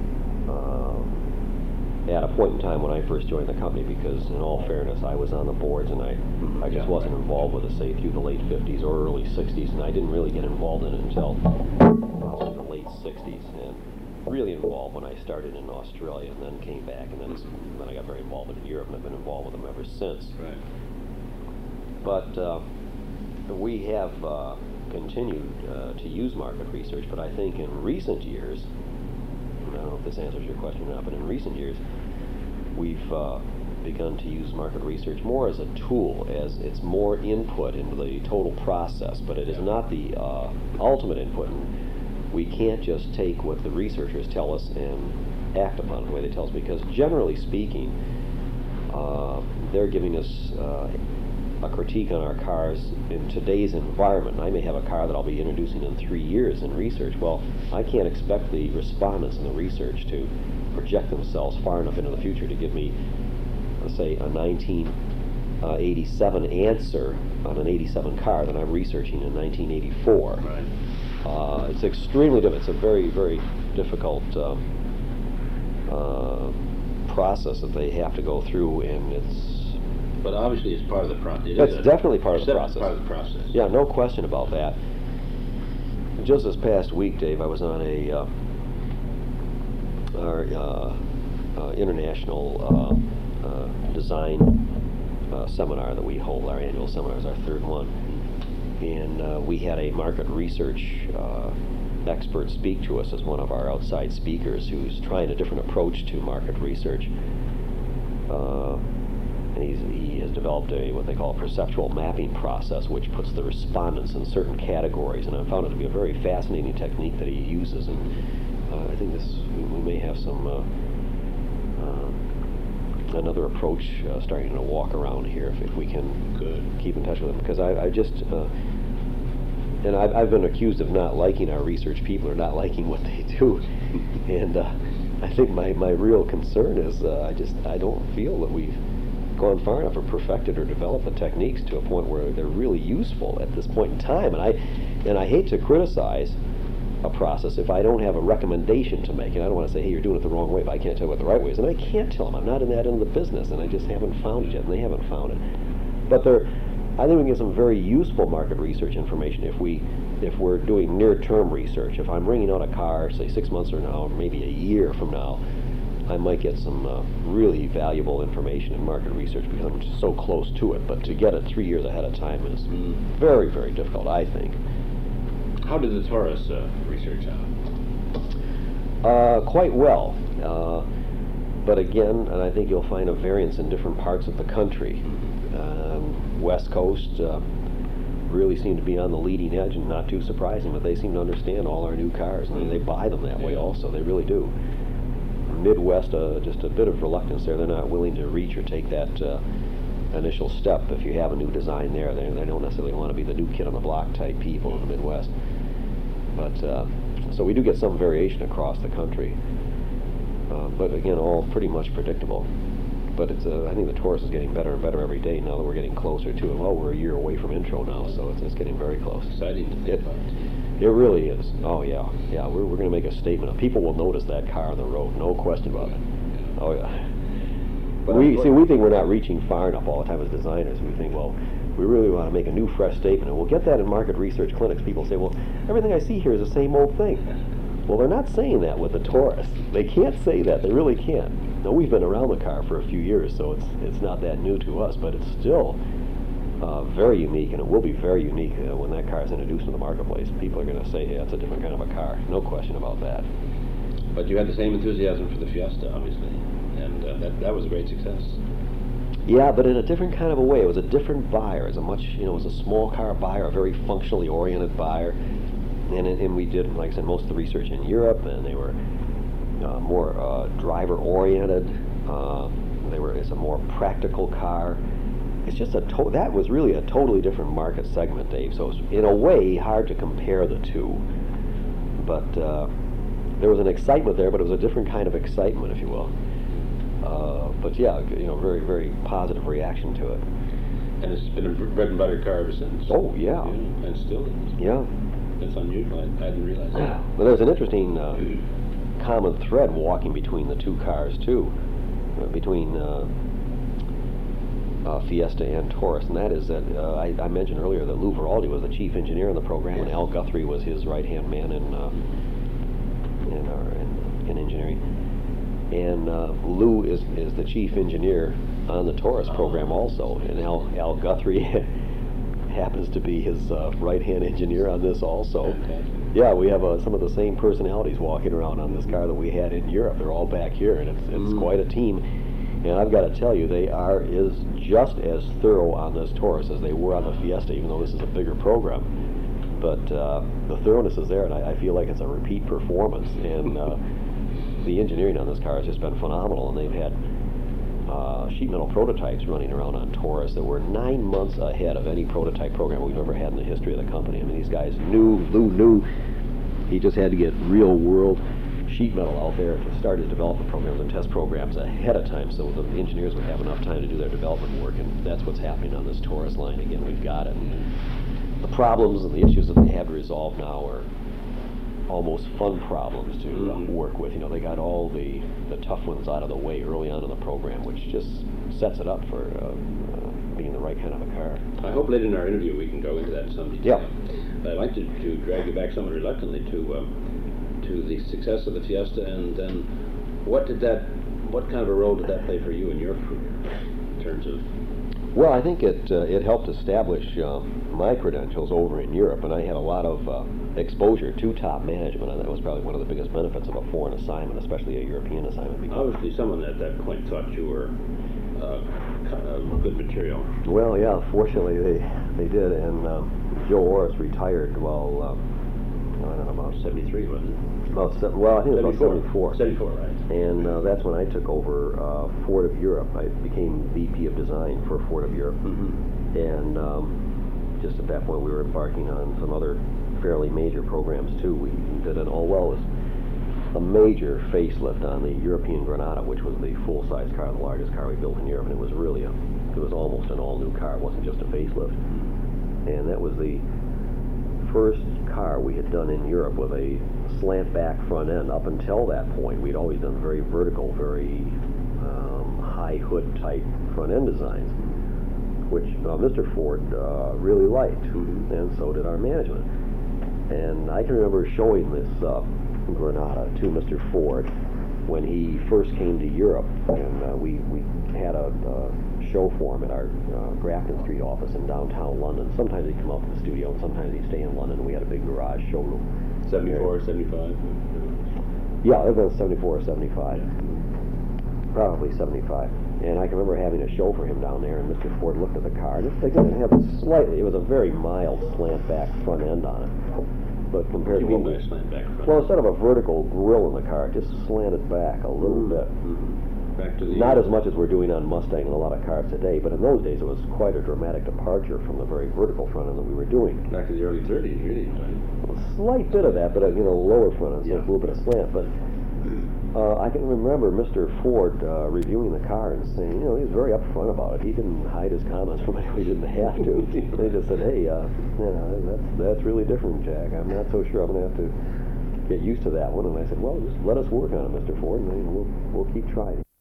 at a point in time when I first joined the company, because in all fairness, I was on the boards and I just wasn't involved with it, say, through the late 50s or early 60s, and I didn't really get involved in it until probably the late 60s, and really involved when I started in Australia and then came back, and then I got very involved in Europe, and I've been involved with them ever since. Right. But we have continued to use market research, but I think in recent years, I don't know if this answers your question or not, but in recent years, we've begun to use market research more as a tool, as it's more input into the total process, but it is not the ultimate input. And we can't just take what the researchers tell us and act upon it the way they tell us, because generally speaking, they're giving us a critique on our cars in today's environment. I may have a car that I'll be introducing in 3 years in research. Well, I can't expect the respondents in the research to project themselves far enough into the future to give me, let's say, a 1987 answer on an 87 car that I'm researching in 1984. Right. It's extremely difficult. It's a very, very difficult process that they have to go through, and But obviously it's part of the process. it's definitely part of the process. Part of the process. Yeah, no question about that. Just this past week, Dave, I was on our international design seminar that we hold. Our annual seminar is our third one, and we had a market research expert speak to us as one of our outside speakers, who's trying a different approach to market research. And he has developed what they call a perceptual mapping process, which puts the respondents in certain categories, and I found it to be a very fascinating technique that he uses, and I think we may have some another approach starting to walk around here if we can keep in touch with him, because I just and I've been accused of not liking our research people or not liking what they do, and I think my real concern is I don't feel that we've gone far enough or perfected or developed the techniques to a point where they're really useful at this point in time. And I hate to criticize a process if I don't have a recommendation to make. And I don't want to say, hey, you're doing it the wrong way, but I can't tell you what the right way is. And I can't tell them. I'm not in that end of the business, and I just haven't found it yet, and they haven't found it. But I think we can get some very useful market research information if we're doing near-term research. If I'm bringing out a car, say 6 months from now, or maybe a year from now, I might get some really valuable information in market research because I'm just so close to it. But to get it 3 years ahead of time is very, very difficult, I think. How did the Taurus research out? Quite well. But again, and I think you'll find a variance in different parts of the country. West Coast really seem to be on the leading edge, and not too surprising, but they seem to understand all our new cars, and they buy them that way also. They really do. Midwest, just a bit of reluctance there. They're not willing to reach or take that initial step if you have a new design there. They don't necessarily want to be the new kid on the block type people in the Midwest. But so we do get some variation across the country. But again, all pretty much predictable. But I think the Taurus is getting better and better every day now that we're getting closer to it. Well, we're a year away from intro now, so it's getting very close. Exciting to think about. It really is. Oh yeah, yeah. We're going to make a statement. People will notice that car on the road, no question about it. Oh yeah. But we think we're not reaching far enough all the time as designers. We think, well, we really want to make a new, fresh statement, and we'll get that in market research clinics. People say, well, everything I see here is the same old thing. Well, they're not saying that with the Taurus. They can't say that. They really can't. Now, we've been around the car for a few years, so it's not that new to us, but it's still very unique, and it will be very unique when that car is introduced to the marketplace. People are going to say, hey, that's a different kind of a car. No question about that. But you had the same enthusiasm for the Fiesta, obviously, and that was a great success. Yeah, but in a different kind of a way. It was a different buyer. It was a small car buyer, a very functionally oriented buyer. And we did, like I said, most of the research in Europe, and they were more driver-oriented. It's a more practical car. It's just that was really a totally different market segment, Dave. So it's in a way hard to compare the two. But there was an excitement there, but it was a different kind of excitement, if you will. But yeah, very, very positive reaction to it. And it's been a bread and butter car ever since. Oh yeah. And still is. Yeah. That's unusual. I didn't realize that. Well, there's an interesting common thread walking between the two cars too, between Fiesta and Taurus, and that is that I mentioned earlier that Lou Veraldi was the chief engineer in the program, and Al Guthrie was his right-hand man in engineering. And Lou is the chief engineer on the Taurus program also, and Al Guthrie happens to be his right-hand engineer on this also. Okay. Yeah, we have some of the same personalities walking around on this car that we had in Europe. They're all back here, and it's quite a team. And I've got to tell you, they is just as thorough on this Taurus as they were on the Fiesta, even though this is a bigger program. but the thoroughness is there, and I feel like it's a repeat performance. And the engineering on this car has just been phenomenal, and they've had sheet metal prototypes running around on Taurus that were 9 months ahead of any prototype program we've ever had in the history of the company. I mean, these guys knew. He just had to get real world sheet metal out there to start his development programs and test programs ahead of time, so the engineers would have enough time to do their development work, and that's what's happening on this Taurus line. Again, we've got it. The problems and the issues that they have to resolve now are almost fun problems to work with. You know, they got all the tough ones out of the way early on in the program, which just sets it up for being the right kind of a car. I hope later in our interview we can go into that in some detail. Yeah. But I'd like to drag you back somewhat reluctantly to the success of the Fiesta, and then what kind of a role did that play for you in your career in terms of? Well, I think it helped establish my credentials over in Europe, and I had a lot of exposure to top management, and that was probably one of the biggest benefits of a foreign assignment, especially a European assignment. Because obviously, someone at that point thought you were good material. Well, yeah, fortunately they did, and Joe Orris retired while, I don't know, about 73, wasn't it? Well, I think it was about 74. 74, right. And that's when I took over Ford of Europe. I became VP of Design for Ford of Europe. And just at that point, we were embarking on some other fairly major programs, too. We did a major facelift on the European Granada, which was the full-size car, the largest car we built in Europe. And it was really it was almost an all-new car. It wasn't just a facelift. And that was the first car we had done in Europe with a slant back front end. Up until that point, we'd always done very vertical, very high hood type front end designs, which Mr. Ford really liked, and so did our management. And I can remember showing this Granada to Mr. Ford when he first came to Europe, and we had a show for him at our Grafton Street office in downtown London. Sometimes he'd come out to the studio, and sometimes he'd stay in London, and we had a big garage showroom. 74, 75? Yeah, it was 74 or 75. Probably 75. And I can remember having a show for him down there, and Mr. Ford looked at the car, and it had it was a very mild slant back front end on it. But compared to what do you mean by slant back front? Well, instead of a vertical grill in the car, it just slanted back a little bit. Back to the not as much as we're doing on Mustang and a lot of cars today, but in those days it was quite a dramatic departure from the very vertical front end that we were doing. Back to the early 30s, really, right? A slight bit of that, but lower front end, so it's a little bit of slant. But I can remember Mr. Ford reviewing the car and saying, he was very upfront about it. He didn't hide his comments from anybody. He didn't have to. He just said, hey, that's really different, Jack. I'm not so sure I'm going to have to get used to that one. And I said, well, just let us work on it, Mr. Ford, and we'll keep trying.